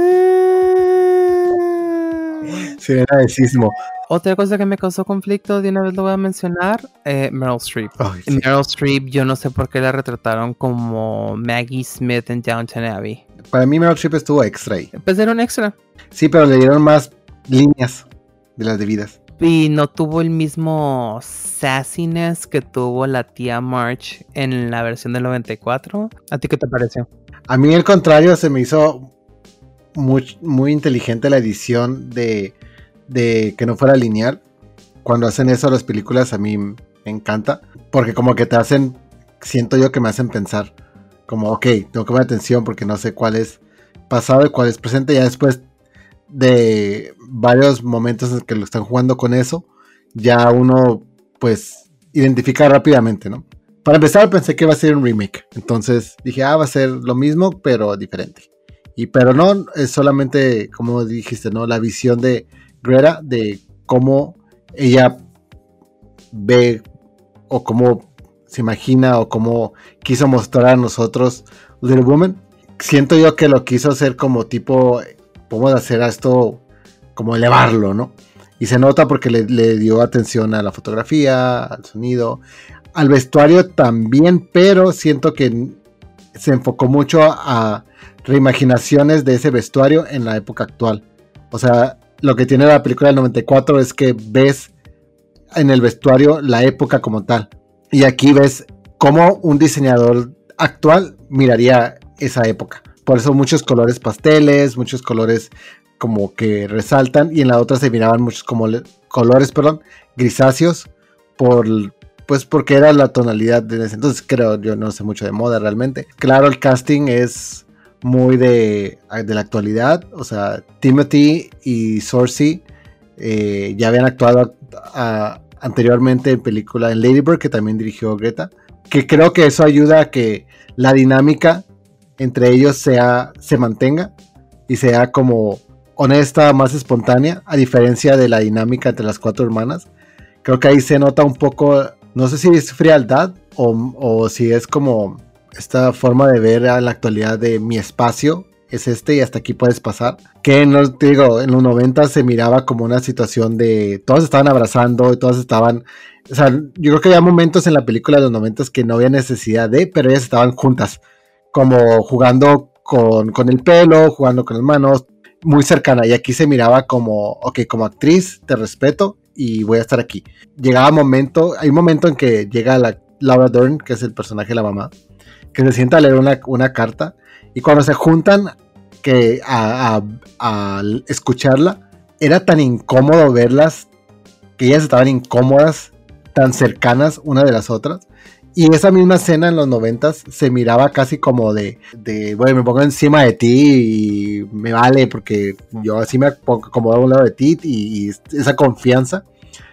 Sirena de sismo. Otra cosa que me causó conflicto, de una vez lo voy a mencionar, eh, Meryl Streep. Ay, sí. Meryl Streep, yo no sé por qué la retrataron como Maggie Smith en Downton Abbey. Para mí Meryl Streep estuvo extra ahí. Pues era un extra. Sí, pero le dieron más líneas de las debidas. Y no tuvo el mismo sassiness que tuvo la tía March en la versión del noventa y cuatro. ¿A ti qué te pareció? A mí al contrario se me hizo muy, muy inteligente la edición de, de que no fuera lineal. Cuando hacen eso las películas a mí me encanta. Porque como que te hacen, siento yo que me hacen pensar. Como, ok, tengo que poner atención porque no sé cuál es pasado y cuál es presente. Ya después de varios momentos en que lo están jugando con eso, ya uno pues identifica rápidamente, ¿no? Para empezar pensé que iba a ser un remake, entonces dije, ah, va a ser lo mismo pero diferente, y pero no, es solamente como dijiste, ¿no? La visión de Greta, de cómo ella ve o cómo se imagina o cómo quiso mostrar a nosotros Little Woman. Siento yo que lo quiso hacer como tipo, podemos hacer a esto como elevarlo, ¿no? Y se nota porque le, le dio atención a la fotografía, al sonido, al vestuario también, pero siento que se enfocó mucho a reimaginaciones de ese vestuario en la época actual. O sea, lo que tiene la película del noventa y cuatro es que ves en el vestuario la época como tal. Y aquí ves cómo un diseñador actual miraría esa época. Por eso muchos colores pasteles, muchos colores como que resaltan, y en la otra se miraban muchos como le- colores, perdón, grisáceos, por, pues porque era la tonalidad de ese entonces. Creo, yo no sé mucho de moda realmente. Claro, el casting es muy de, de la actualidad, o sea, Timothy y Saoirse eh, ya habían actuado a, a, anteriormente en película en Lady Bird, que también dirigió Greta, que creo que eso ayuda a que la dinámica entre ellos sea, se mantenga y sea como honesta, más espontánea, a diferencia de la dinámica entre las cuatro hermanas. Creo que ahí se nota un poco, no sé si es frialdad o, o si es como esta forma de ver a la actualidad de mi espacio es este y hasta aquí puedes pasar, que no te digo, en los noventa se miraba como una situación de todos estaban abrazando y todos estaban, o sea, yo creo que había momentos en la película de los noventa que no había necesidad de, pero ellas estaban juntas, como jugando con, con el pelo, jugando con las manos, muy cercana, y aquí se miraba como, ok, como actriz te respeto y voy a estar aquí. Llegaba un momento, hay un momento en que llega la Laura Dern, que es el personaje de la mamá, que se sienta a leer una, una carta, y cuando se juntan que a, a, a escucharla, era tan incómodo verlas, que ellas estaban incómodas, tan cercanas una de las otras. Y esa misma escena en los noventas se miraba casi como de, de, bueno, me pongo encima de ti y me vale porque yo así me pongo como a un lado de ti, y, y esa confianza.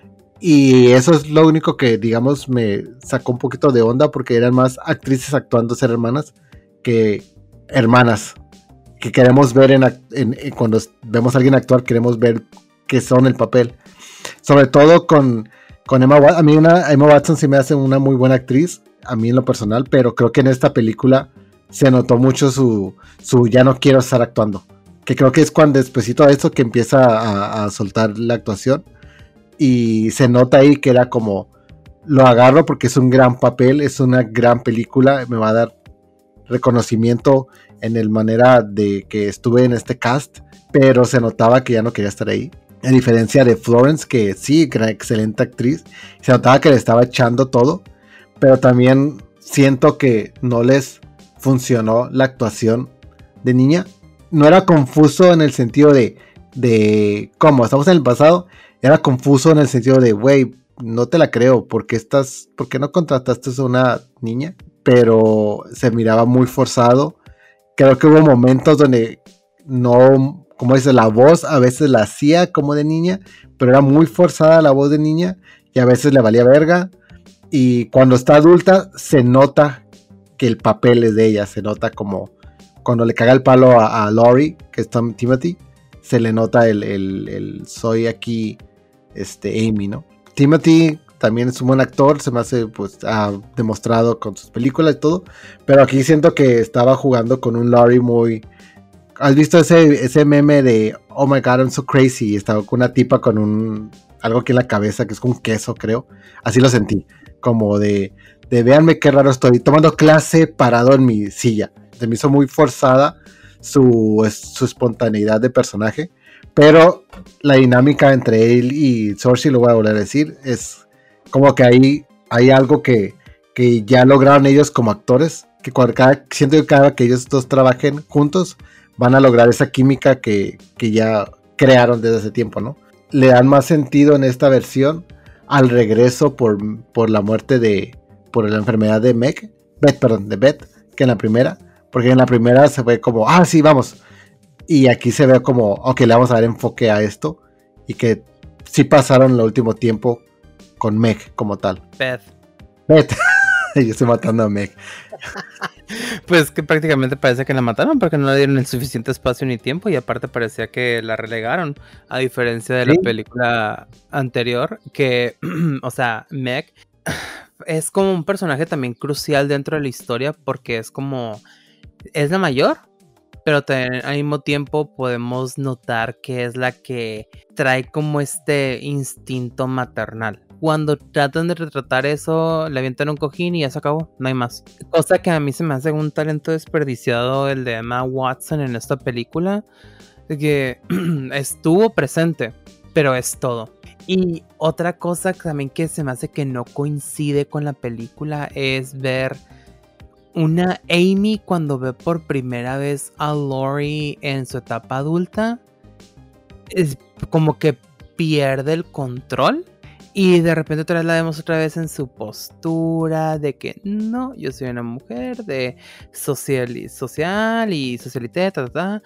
Y eso es lo único que, digamos, me sacó un poquito de onda, porque eran más actrices actuando ser hermanas que hermanas. Que queremos ver en, en, en cuando vemos a alguien actuar, queremos ver que son el papel. Sobre todo con... Con Emma Watson, a mí una, Emma Watson sí me hace una muy buena actriz, a mí en lo personal, pero creo que en esta película se notó mucho su, su ya no quiero estar actuando. que creo que es cuando despuesito de eso que empieza a, a soltar la actuación, y se nota ahí que era como, lo agarro porque es un gran papel, es una gran película, me va a dar reconocimiento en el manera de que estuve en este cast, pero se notaba que ya no quería estar ahí. A diferencia de Florence, que sí, que era excelente actriz, se notaba que le estaba echando todo, pero también siento que no les funcionó la actuación de niña. No era confuso en el sentido de, de ¿cómo? Estamos en el pasado. Era confuso en el sentido de, güey, no te la creo, ¿por qué estás, por qué no contrataste a una niña? Pero se miraba muy forzado. Creo que hubo momentos donde no, como dice, la voz a veces la hacía como de niña, pero era muy forzada la voz de niña y a veces le valía verga. Y cuando está adulta se nota que el papel es de ella, se nota como cuando le caga el palo a, a Laurie, que es Tom Timothy, se le nota el, el, el soy aquí este, Amy, ¿no? Timothy también es un buen actor, se me hace, pues, ha demostrado con sus películas y todo, pero aquí siento que estaba jugando con un Laurie muy... ¿Has visto ese, ese meme de oh my god, I'm so crazy? Y estaba con una tipa con un... algo aquí en la cabeza, que es con queso, creo. Así lo sentí, como de, de véanme qué raro estoy, tomando clase parado en mi silla. Se me hizo muy forzada su, su espontaneidad de personaje, pero la dinámica entre él y Cersei, lo voy a volver a decir, es como que ahí hay algo que, que ya lograron ellos como actores, que cuando cada, siento que cada que ellos dos trabajen juntos, van a lograr esa química que, que ya crearon desde hace tiempo, ¿no? Le dan más sentido en esta versión al regreso por, por la muerte de, por la enfermedad de Meg, Beth, perdón, de Beth, que en la primera, porque en la primera se ve como, ah, sí, vamos, y aquí se ve como, ok, le vamos a dar enfoque a esto, y que sí pasaron el último tiempo con Meg como tal. Beth. Beth. Yo estoy matando a Meg. Pues que prácticamente parece que la mataron porque no le dieron el suficiente espacio ni tiempo, y aparte parecía que la relegaron, a diferencia de ¿Sí? la película anterior, que, o sea, Meg es como un personaje también crucial dentro de la historia porque es como, es la mayor, pero también al mismo tiempo podemos notar que es la que trae como este instinto maternal. Cuando tratan de retratar eso, le avientan un cojín y ya se acabó, no hay más. Cosa que a mí se me hace un talento desperdiciado el de Emma Watson en esta película, que estuvo presente, pero es todo. Y otra cosa también que se me hace que no coincide con la película es ver una Amy cuando ve por primera vez a Laurie en su etapa adulta. Es como que pierde el control. Y de repente otra vez la vemos otra vez en su postura de que no, yo soy una mujer de social y, social y socialité, ta, ta, ta,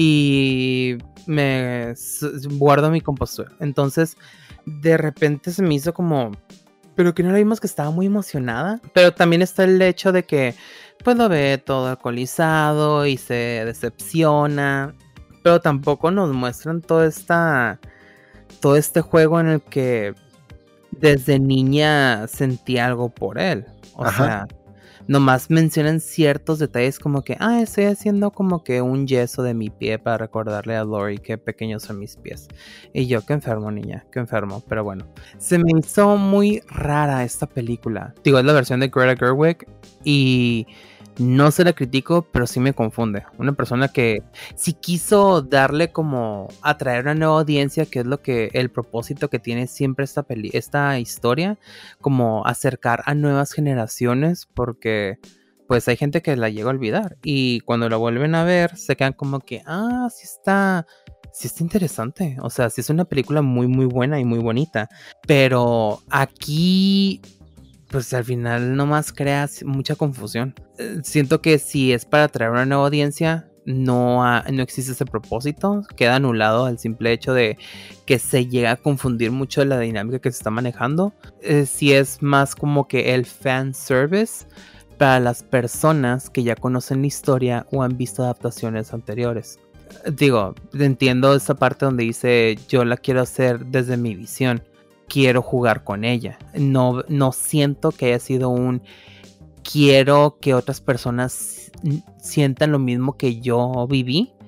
y me guardo mi compostura. Entonces, de repente se me hizo como, pero que no la vimos que estaba muy emocionada. Pero también está el hecho de que pues lo ve todo alcoholizado y se decepciona. Pero tampoco nos muestran toda esta, todo este juego en el que desde niña sentí algo por él. O Ajá. sea, nomás mencionan ciertos detalles como que, ah, estoy haciendo como que un yeso de mi pie para recordarle a Laurie qué pequeños son mis pies. Y yo, qué enfermo, niña, qué enfermo. Pero bueno, se me hizo muy rara esta película. Digo, es la versión de Greta Gerwig y no se la critico, pero sí me confunde. Una persona que sí quiso darle como atraer una nueva audiencia, que es lo que el propósito que tiene siempre esta peli, esta historia, como acercar a nuevas generaciones, porque pues hay gente que la llega a olvidar y cuando la vuelven a ver se quedan como que, ah, sí está, sí está interesante. O sea, sí es una película muy muy buena y muy bonita, pero aquí pues al final nomás crea mucha confusión. Siento que si es para atraer una nueva audiencia, no, ha, no existe ese propósito. Queda anulado el simple hecho de que se llega a confundir mucho de la dinámica que se está manejando. Eh, si es más como que el fan service para las personas que ya conocen la historia o han visto adaptaciones anteriores. Digo, entiendo esa parte donde dice yo la quiero hacer desde mi visión. Quiero jugar con ella. No, no siento que haya sido un quiero que otras personas sientan lo mismo que yo viví.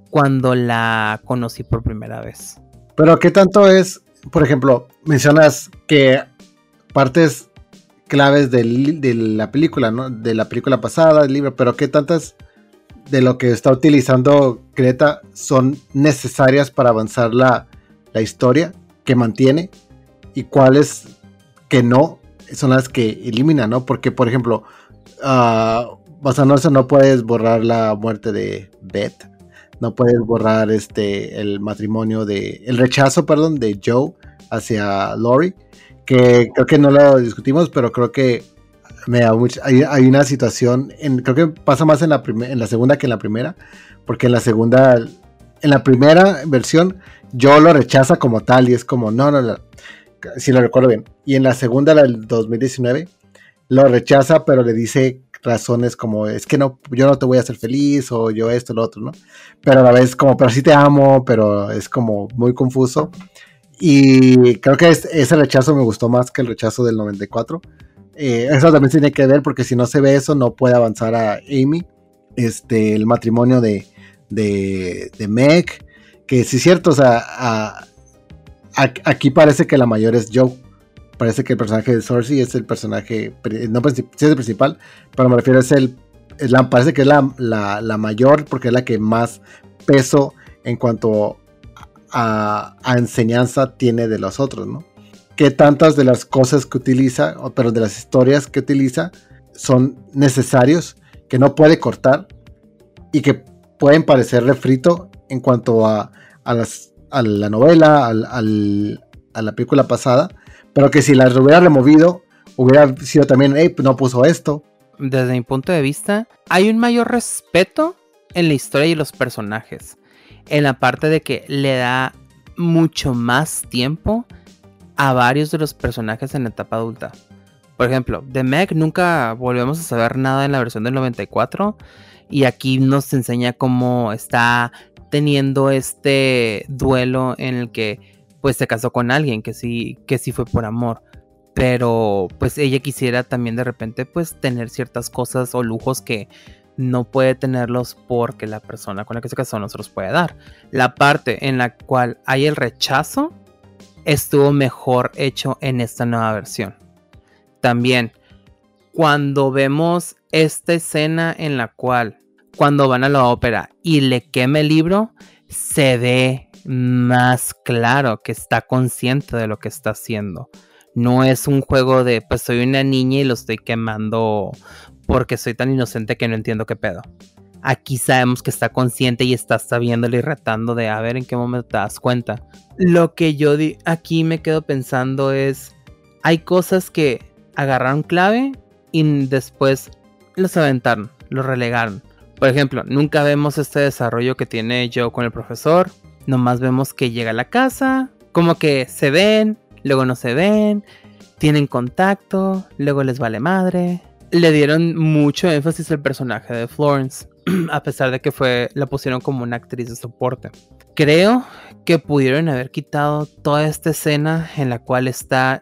cuando la conocí por primera vez. Pero ¿qué tanto es, por ejemplo, mencionas que partes claves del, de la película, ¿no? De la película pasada, del libro, pero ¿qué tantas de lo que está utilizando Greta son necesarias para avanzar la, la historia que mantiene y cuáles que no son las que elimina, ¿no? Porque, por ejemplo, uh, basando en eso, no puedes borrar la muerte de Beth, no puedes borrar este el matrimonio de, el rechazo, perdón, de Joe hacia Lori, que creo que no lo discutimos, pero creo que me da mucho, hay, hay una situación, en, creo que pasa más en la, primer, en la segunda que en la primera, porque en la segunda, en la primera versión, Joe lo rechaza como tal y es como, no, no, no, si lo recuerdo bien, y en la segunda, la del dos mil diecinueve, lo rechaza, pero le dice razones como, es que no, yo no te voy a hacer feliz, o yo esto, lo otro, ¿no? Pero a la vez como, pero sí te amo, pero es como muy confuso, y creo que es, ese rechazo me gustó más que el rechazo del noventa y cuatro. Eh, eso también tiene que ver, porque si no se ve eso, no puede avanzar a Amy. Este, el matrimonio de, de, de Meg, que sí es cierto, o sea, a, a, aquí parece que la mayor es Joe. Parece que el personaje de Cersei es el personaje, no sí es el principal, pero me refiero, es el, es la, parece que es la, la, la mayor, porque es la que más peso en cuanto a, a enseñanza tiene de los otros, ¿no? Que tantas de las cosas que utiliza, pero de las historias que utiliza, son necesarios, que no puede cortar y que pueden parecer refrito en cuanto a, a, las, a la novela, al, al, a la película pasada, pero que si las hubiera removido, hubiera sido también, hey, no puso esto. Desde mi punto de vista, hay un mayor respeto en la historia y los personajes, en la parte de que le da mucho más tiempo a varios de los personajes en la etapa adulta. Por ejemplo, de Meg nunca volvemos a saber nada en la versión del noventa y cuatro, y aquí nos enseña cómo está teniendo este duelo en el que pues se casó con alguien que sí, que sí fue por amor, pero pues ella quisiera también de repente pues tener ciertas cosas o lujos que no puede tenerlos porque la persona con la que se casó no se los puede dar. La parte en la cual hay el rechazo estuvo mejor hecho en esta nueva versión. También, cuando vemos esta escena en la cual, cuando van a la ópera y le quema el libro, se ve más claro que está consciente de lo que está haciendo. No es un juego de, pues soy una niña y lo estoy quemando porque soy tan inocente que no entiendo qué pedo. Aquí sabemos que está consciente y está sabiéndole y retando de a ver en qué momento te das cuenta. Lo que yo di- aquí me quedo pensando es, hay cosas que agarraron clave y después los aventaron, los relegaron. Por ejemplo, nunca vemos este desarrollo que tiene Joe con el profesor. Nomás vemos que llega a la casa, como que se ven, luego no se ven, tienen contacto, luego les vale madre. Le dieron mucho énfasis al personaje de Florence, a pesar de que fue, la pusieron como una actriz de soporte. Creo que pudieron haber quitado toda esta escena en la cual está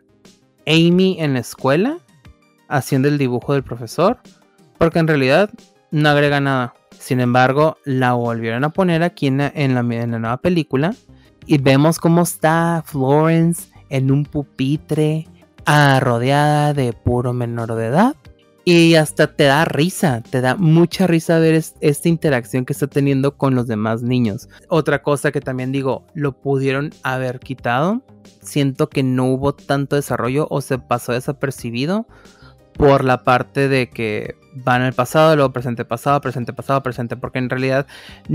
Amy en la escuela haciendo el dibujo del profesor, porque en realidad no agrega nada. Sin embargo, la volvieron a poner aquí en la, en la, en la nueva película y vemos cómo está Florence en un pupitre, ah, rodeada de puro menor de edad. Y hasta te da risa, te da mucha risa ver es, esta interacción que está teniendo con los demás niños. Otra cosa que también digo, lo pudieron haber quitado. Siento que no hubo tanto desarrollo o se pasó desapercibido por la parte de que van al pasado, luego presente, pasado, presente, pasado, presente. Porque en realidad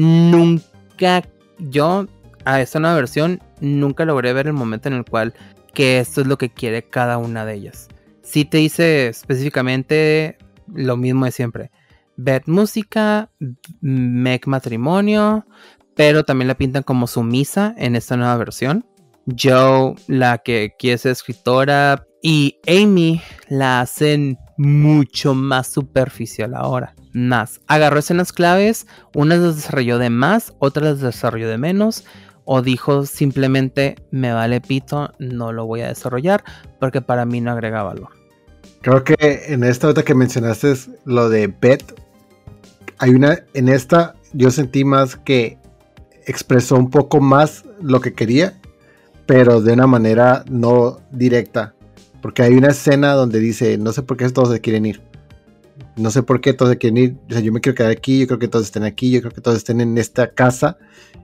nunca, yo a esta nueva versión, nunca logré ver el momento en el cual que esto es lo que quiere cada una de ellas. Sí te dice específicamente lo mismo de siempre. Beth música, Meg matrimonio, pero también la pintan como sumisa en esta nueva versión. Joe, la que quiere ser escritora, y Amy la hacen mucho más superficial ahora. Más. Agarró escenas claves, unas las desarrolló de más, otras las desarrolló de menos. O dijo simplemente me vale pito, no lo voy a desarrollar porque para mí no agrega valor. Creo que en esta otra que mencionaste lo de Beth, hay una, en esta yo sentí más que expresó un poco más lo que quería, pero de una manera no directa. Porque hay una escena donde dice, no sé por qué todos se quieren ir. No sé por qué todos se quieren ir. O sea, yo me quiero quedar aquí, yo creo que todos estén aquí, yo creo que todos estén en esta casa.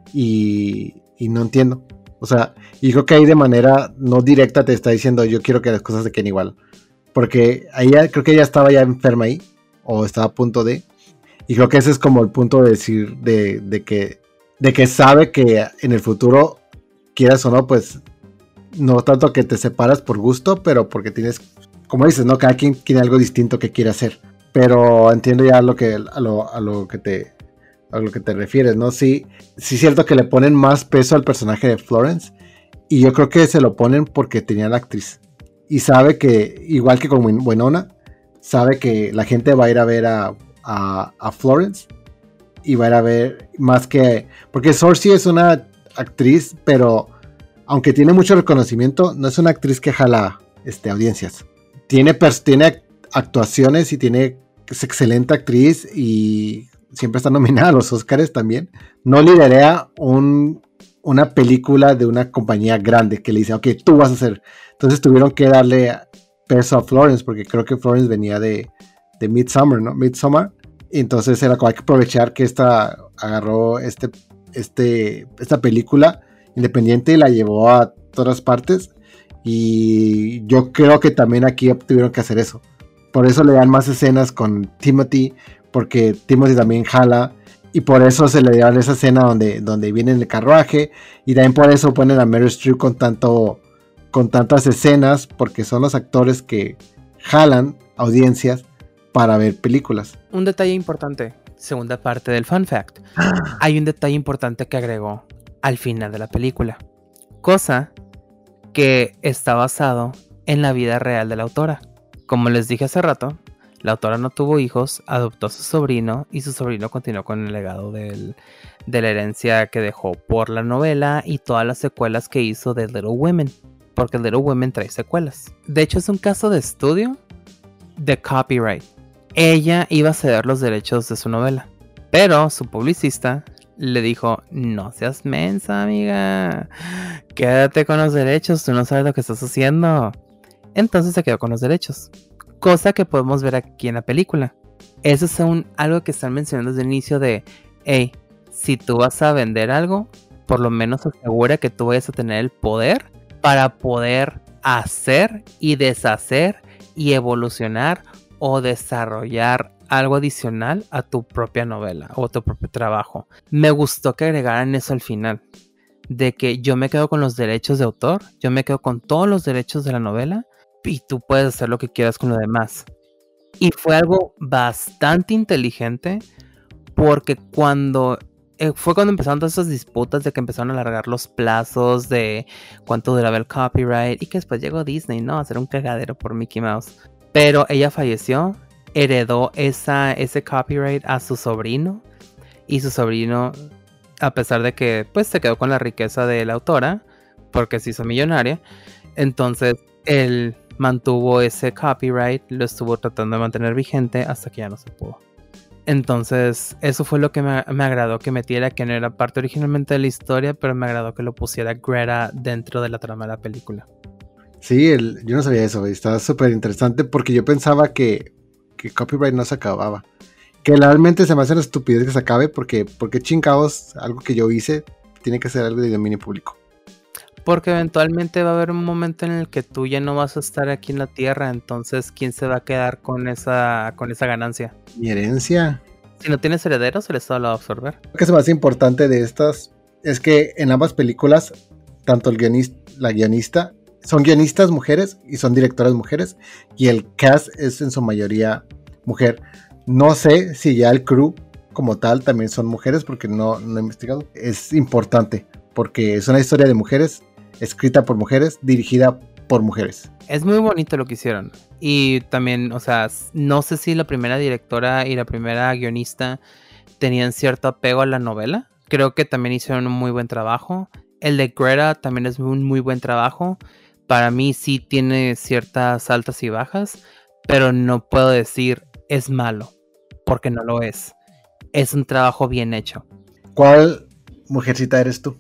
Y, y no entiendo. O sea, y creo que ahí de manera no directa te está diciendo, yo quiero que las cosas se queden igual. Porque ahí ya, creo que ella estaba ya enferma ahí. O estaba a punto de. Y creo que ese es como el punto de decir, de, de que, de que sabe que en el futuro, quieras o no, pues, no tanto que te separas por gusto, pero porque tienes, como dices, ¿no? Cada quien tiene algo distinto que quiere hacer. Pero entiendo ya lo que, a lo, a lo que te, a lo que te refieres, ¿no? Sí, sí es cierto que le ponen más peso al personaje de Florence, y yo creo que se lo ponen porque tenía la actriz. Y sabe que, igual que con Winona, sabe que la gente va a ir a ver a, a, a Florence, y va a ir a ver más que, porque Cersei es una actriz, pero aunque tiene mucho reconocimiento, no es una actriz que jala este, audiencias. Tiene, tiene actuaciones y tiene, es excelente actriz y siempre está nominada a los Oscars también. No liderea un, una película de una compañía grande que le dice, ok, tú vas a hacer. Entonces tuvieron que darle peso a Florence, porque creo que Florence venía de, de Midsommar, ¿no? Midsommar. Y entonces era como hay que aprovechar que esta agarró este, este, esta película independiente y la llevó a todas partes, y yo creo que también aquí tuvieron que hacer eso. Por eso le dan más escenas con Timothy, porque Timothy también jala, y por eso se le dan esa escena donde, donde viene en el carruaje, y también por eso ponen a Meryl Streep con, tanto, con tantas escenas, porque son los actores que jalan audiencias para ver películas. Un detalle importante, segunda parte del fun fact. Hay un detalle importante que agregó al final de la película, cosa que está basado en la vida real de la autora. Como les dije hace rato, la autora no tuvo hijos, adoptó a su sobrino, y su sobrino continuó con el legado del, de la herencia que dejó por la novela y todas las secuelas que hizo de Little Women, porque Little Women trae secuelas. De hecho, es un caso de estudio de copyright. Ella iba a ceder los derechos de su novela, pero su publicista le dijo, no seas mensa, amiga, quédate con los derechos, tú no sabes lo que estás haciendo. Entonces se quedó con los derechos, cosa que podemos ver aquí en la película. Eso es un, algo que están mencionando desde el inicio de, hey, si tú vas a vender algo, por lo menos asegura que tú vayas a tener el poder para poder hacer y deshacer y evolucionar o desarrollar algo adicional a tu propia novela o tu propio trabajo. Me gustó que agregaran eso al final, de que yo me quedo con los derechos de autor, yo me quedo con todos los derechos de la novela y tú puedes hacer lo que quieras con lo demás. Y fue algo bastante inteligente, porque cuando eh, fue cuando empezaron todas esas disputas de que empezaron a alargar los plazos de cuánto duraba el copyright, y que después llegó Disney, ¿no? A hacer un cagadero por Mickey Mouse. Pero ella falleció, heredó esa, ese copyright a su sobrino, y su sobrino, a pesar de que pues se quedó con la riqueza de la autora porque se hizo millonaria, entonces él mantuvo ese copyright, lo estuvo tratando de mantener vigente hasta que ya no se pudo. Entonces eso fue lo que me, me agradó que metiera, que no era parte originalmente de la historia, pero me agradó que lo pusiera Greta dentro de la trama de la película. Sí, el, yo no sabía eso, estaba súper interesante, porque yo pensaba que, que copyright no se acababa. Que realmente se me hace una estupidez que se acabe, porque, porque chingados, algo que yo hice tiene que ser algo de dominio público. Porque eventualmente va a haber un momento en el que tú ya no vas a estar aquí en la tierra, entonces ¿quién se va a quedar con esa, con esa ganancia? Mi herencia. Si no tienes herederos, el Estado lo va a absorber. Lo que es más importante de estas es que en ambas películas, tanto el guionista, la guionista, son guionistas mujeres y son directoras mujeres, y el cast es en su mayoría mujer. No sé si ya el crew como tal también son mujeres, porque no, no he investigado. Es importante porque es una historia de mujeres, escrita por mujeres, dirigida por mujeres. Es muy bonito lo que hicieron. Y también, o sea, no sé si la primera directora y la primera guionista tenían cierto apego a la novela. Creo que también hicieron un muy buen trabajo. El de Greta también es un muy buen trabajo. Para mí sí tiene ciertas altas y bajas, pero no puedo decir es malo, porque no lo es. Es un trabajo bien hecho. ¿Cuál mujercita eres tú?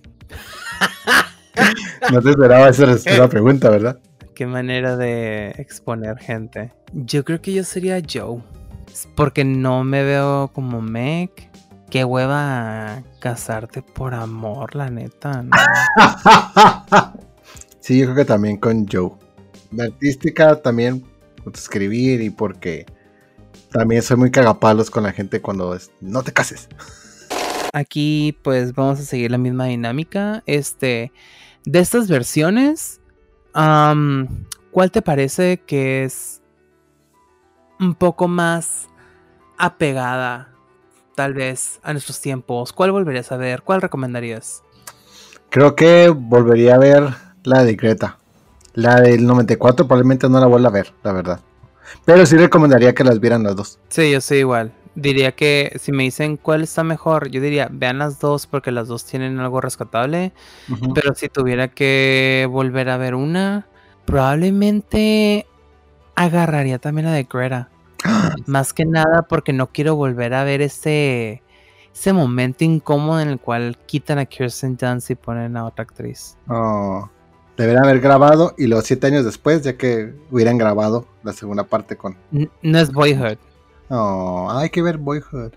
No te esperaba esa, esa pregunta, ¿verdad? Qué manera de exponer gente. Yo creo que yo sería Joe. Porque no me veo como Meg. Qué hueva casarte por amor, la neta, ¿no? Sí, yo creo que también con Joe. La artística también, por escribir y porque también soy muy cagapalos con la gente cuando es, no te cases. Aquí pues vamos a seguir la misma dinámica. Este, de estas versiones, um, ¿cuál te parece que es un poco más apegada, tal vez, a nuestros tiempos? ¿Cuál volverías a ver? ¿Cuál recomendarías? Creo que volvería a ver la de Greta. La del noventa y cuatro probablemente no la vuelva a ver, la verdad. Pero sí recomendaría que las vieran las dos. Sí, yo soy igual. Diría que si me dicen cuál está mejor, yo diría vean las dos porque las dos tienen algo rescatable. Uh-huh. Pero si tuviera que volver a ver una, probablemente agarraría también la de Greta. Más que nada porque no quiero volver a ver ese, ese momento incómodo en el cual quitan a Kirsten Dunst y ponen a otra actriz. Oh, deberían haber grabado y los siete años después, ya que hubieran grabado la segunda parte con... N- no es Boyhood. Oh, hay que ver Boyhood.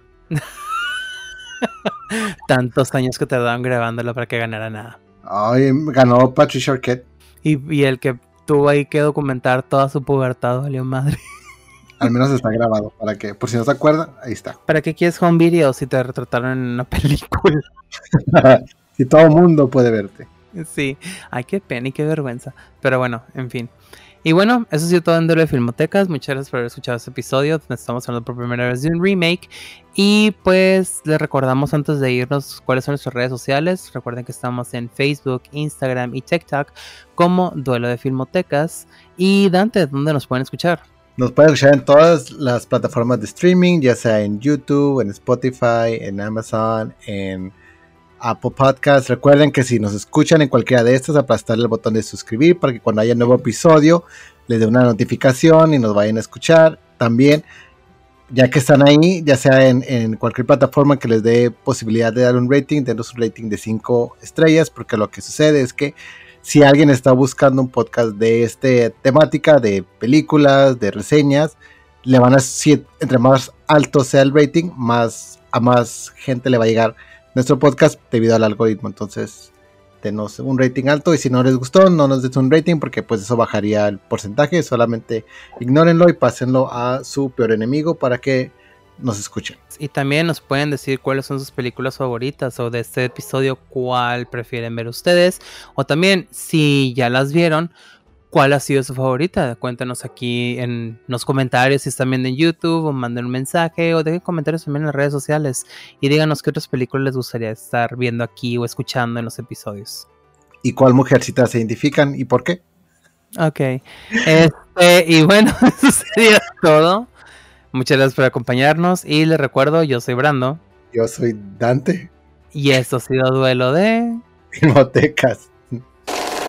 Tantos años que tardaron grabándolo para que ganara nada. Ay, ganó Patricia Arquette. Y, y el que tuvo ahí que documentar toda su pubertad, valió madre. Al menos está grabado, para que, por si no se acuerdan, ahí está. ¿Para qué quieres home video si te retrataron en una película? Si todo el mundo puede verte. Sí, ay, qué pena y qué vergüenza. Pero bueno, en fin. Y bueno, eso ha sido todo en Duelo de Filmotecas. Muchas gracias por haber escuchado este episodio donde estamos hablando por primera vez de un remake. Y pues les recordamos antes de irnos cuáles son nuestras redes sociales. Recuerden que estamos en Facebook, Instagram y TikTok como Duelo de Filmotecas. Y Dante, ¿dónde nos pueden escuchar? Nos pueden escuchar en todas las plataformas de streaming, ya sea en YouTube, en Spotify, en Amazon, en Apple Podcasts. Recuerden que si nos escuchan en cualquiera de estas, aplastarle el botón de suscribir para que cuando haya un nuevo episodio les dé una notificación y nos vayan a escuchar. También, ya que están ahí, ya sea en, en cualquier plataforma que les dé posibilidad de dar un rating, denos un rating de cinco estrellas, porque lo que sucede es que si alguien está buscando un podcast de esta temática, de películas, de reseñas, le van a, si entre más alto sea el rating, más a más gente le va a llegar nuestro podcast debido al algoritmo. Entonces, denos un rating alto y si no les gustó, no nos des un rating porque pues eso bajaría el porcentaje. Solamente ignórenlo y pásenlo a su peor enemigo para que nos escuchen. Y también nos pueden decir cuáles son sus películas favoritas o de este episodio cuál prefieren ver ustedes, o también si ya las vieron, cuál ha sido su favorita. Cuéntanos aquí en los comentarios si están viendo en YouTube, o manden un mensaje o dejen comentarios también en las redes sociales y díganos qué otras películas les gustaría estar viendo aquí o escuchando en los episodios. ¿Y cuál mujercita se identifican y por qué? Ok, este, y bueno, eso sería todo. Muchas gracias por acompañarnos y les recuerdo, yo soy Brando. Yo soy Dante. Y esto ha sido Duelo de Filmotecas.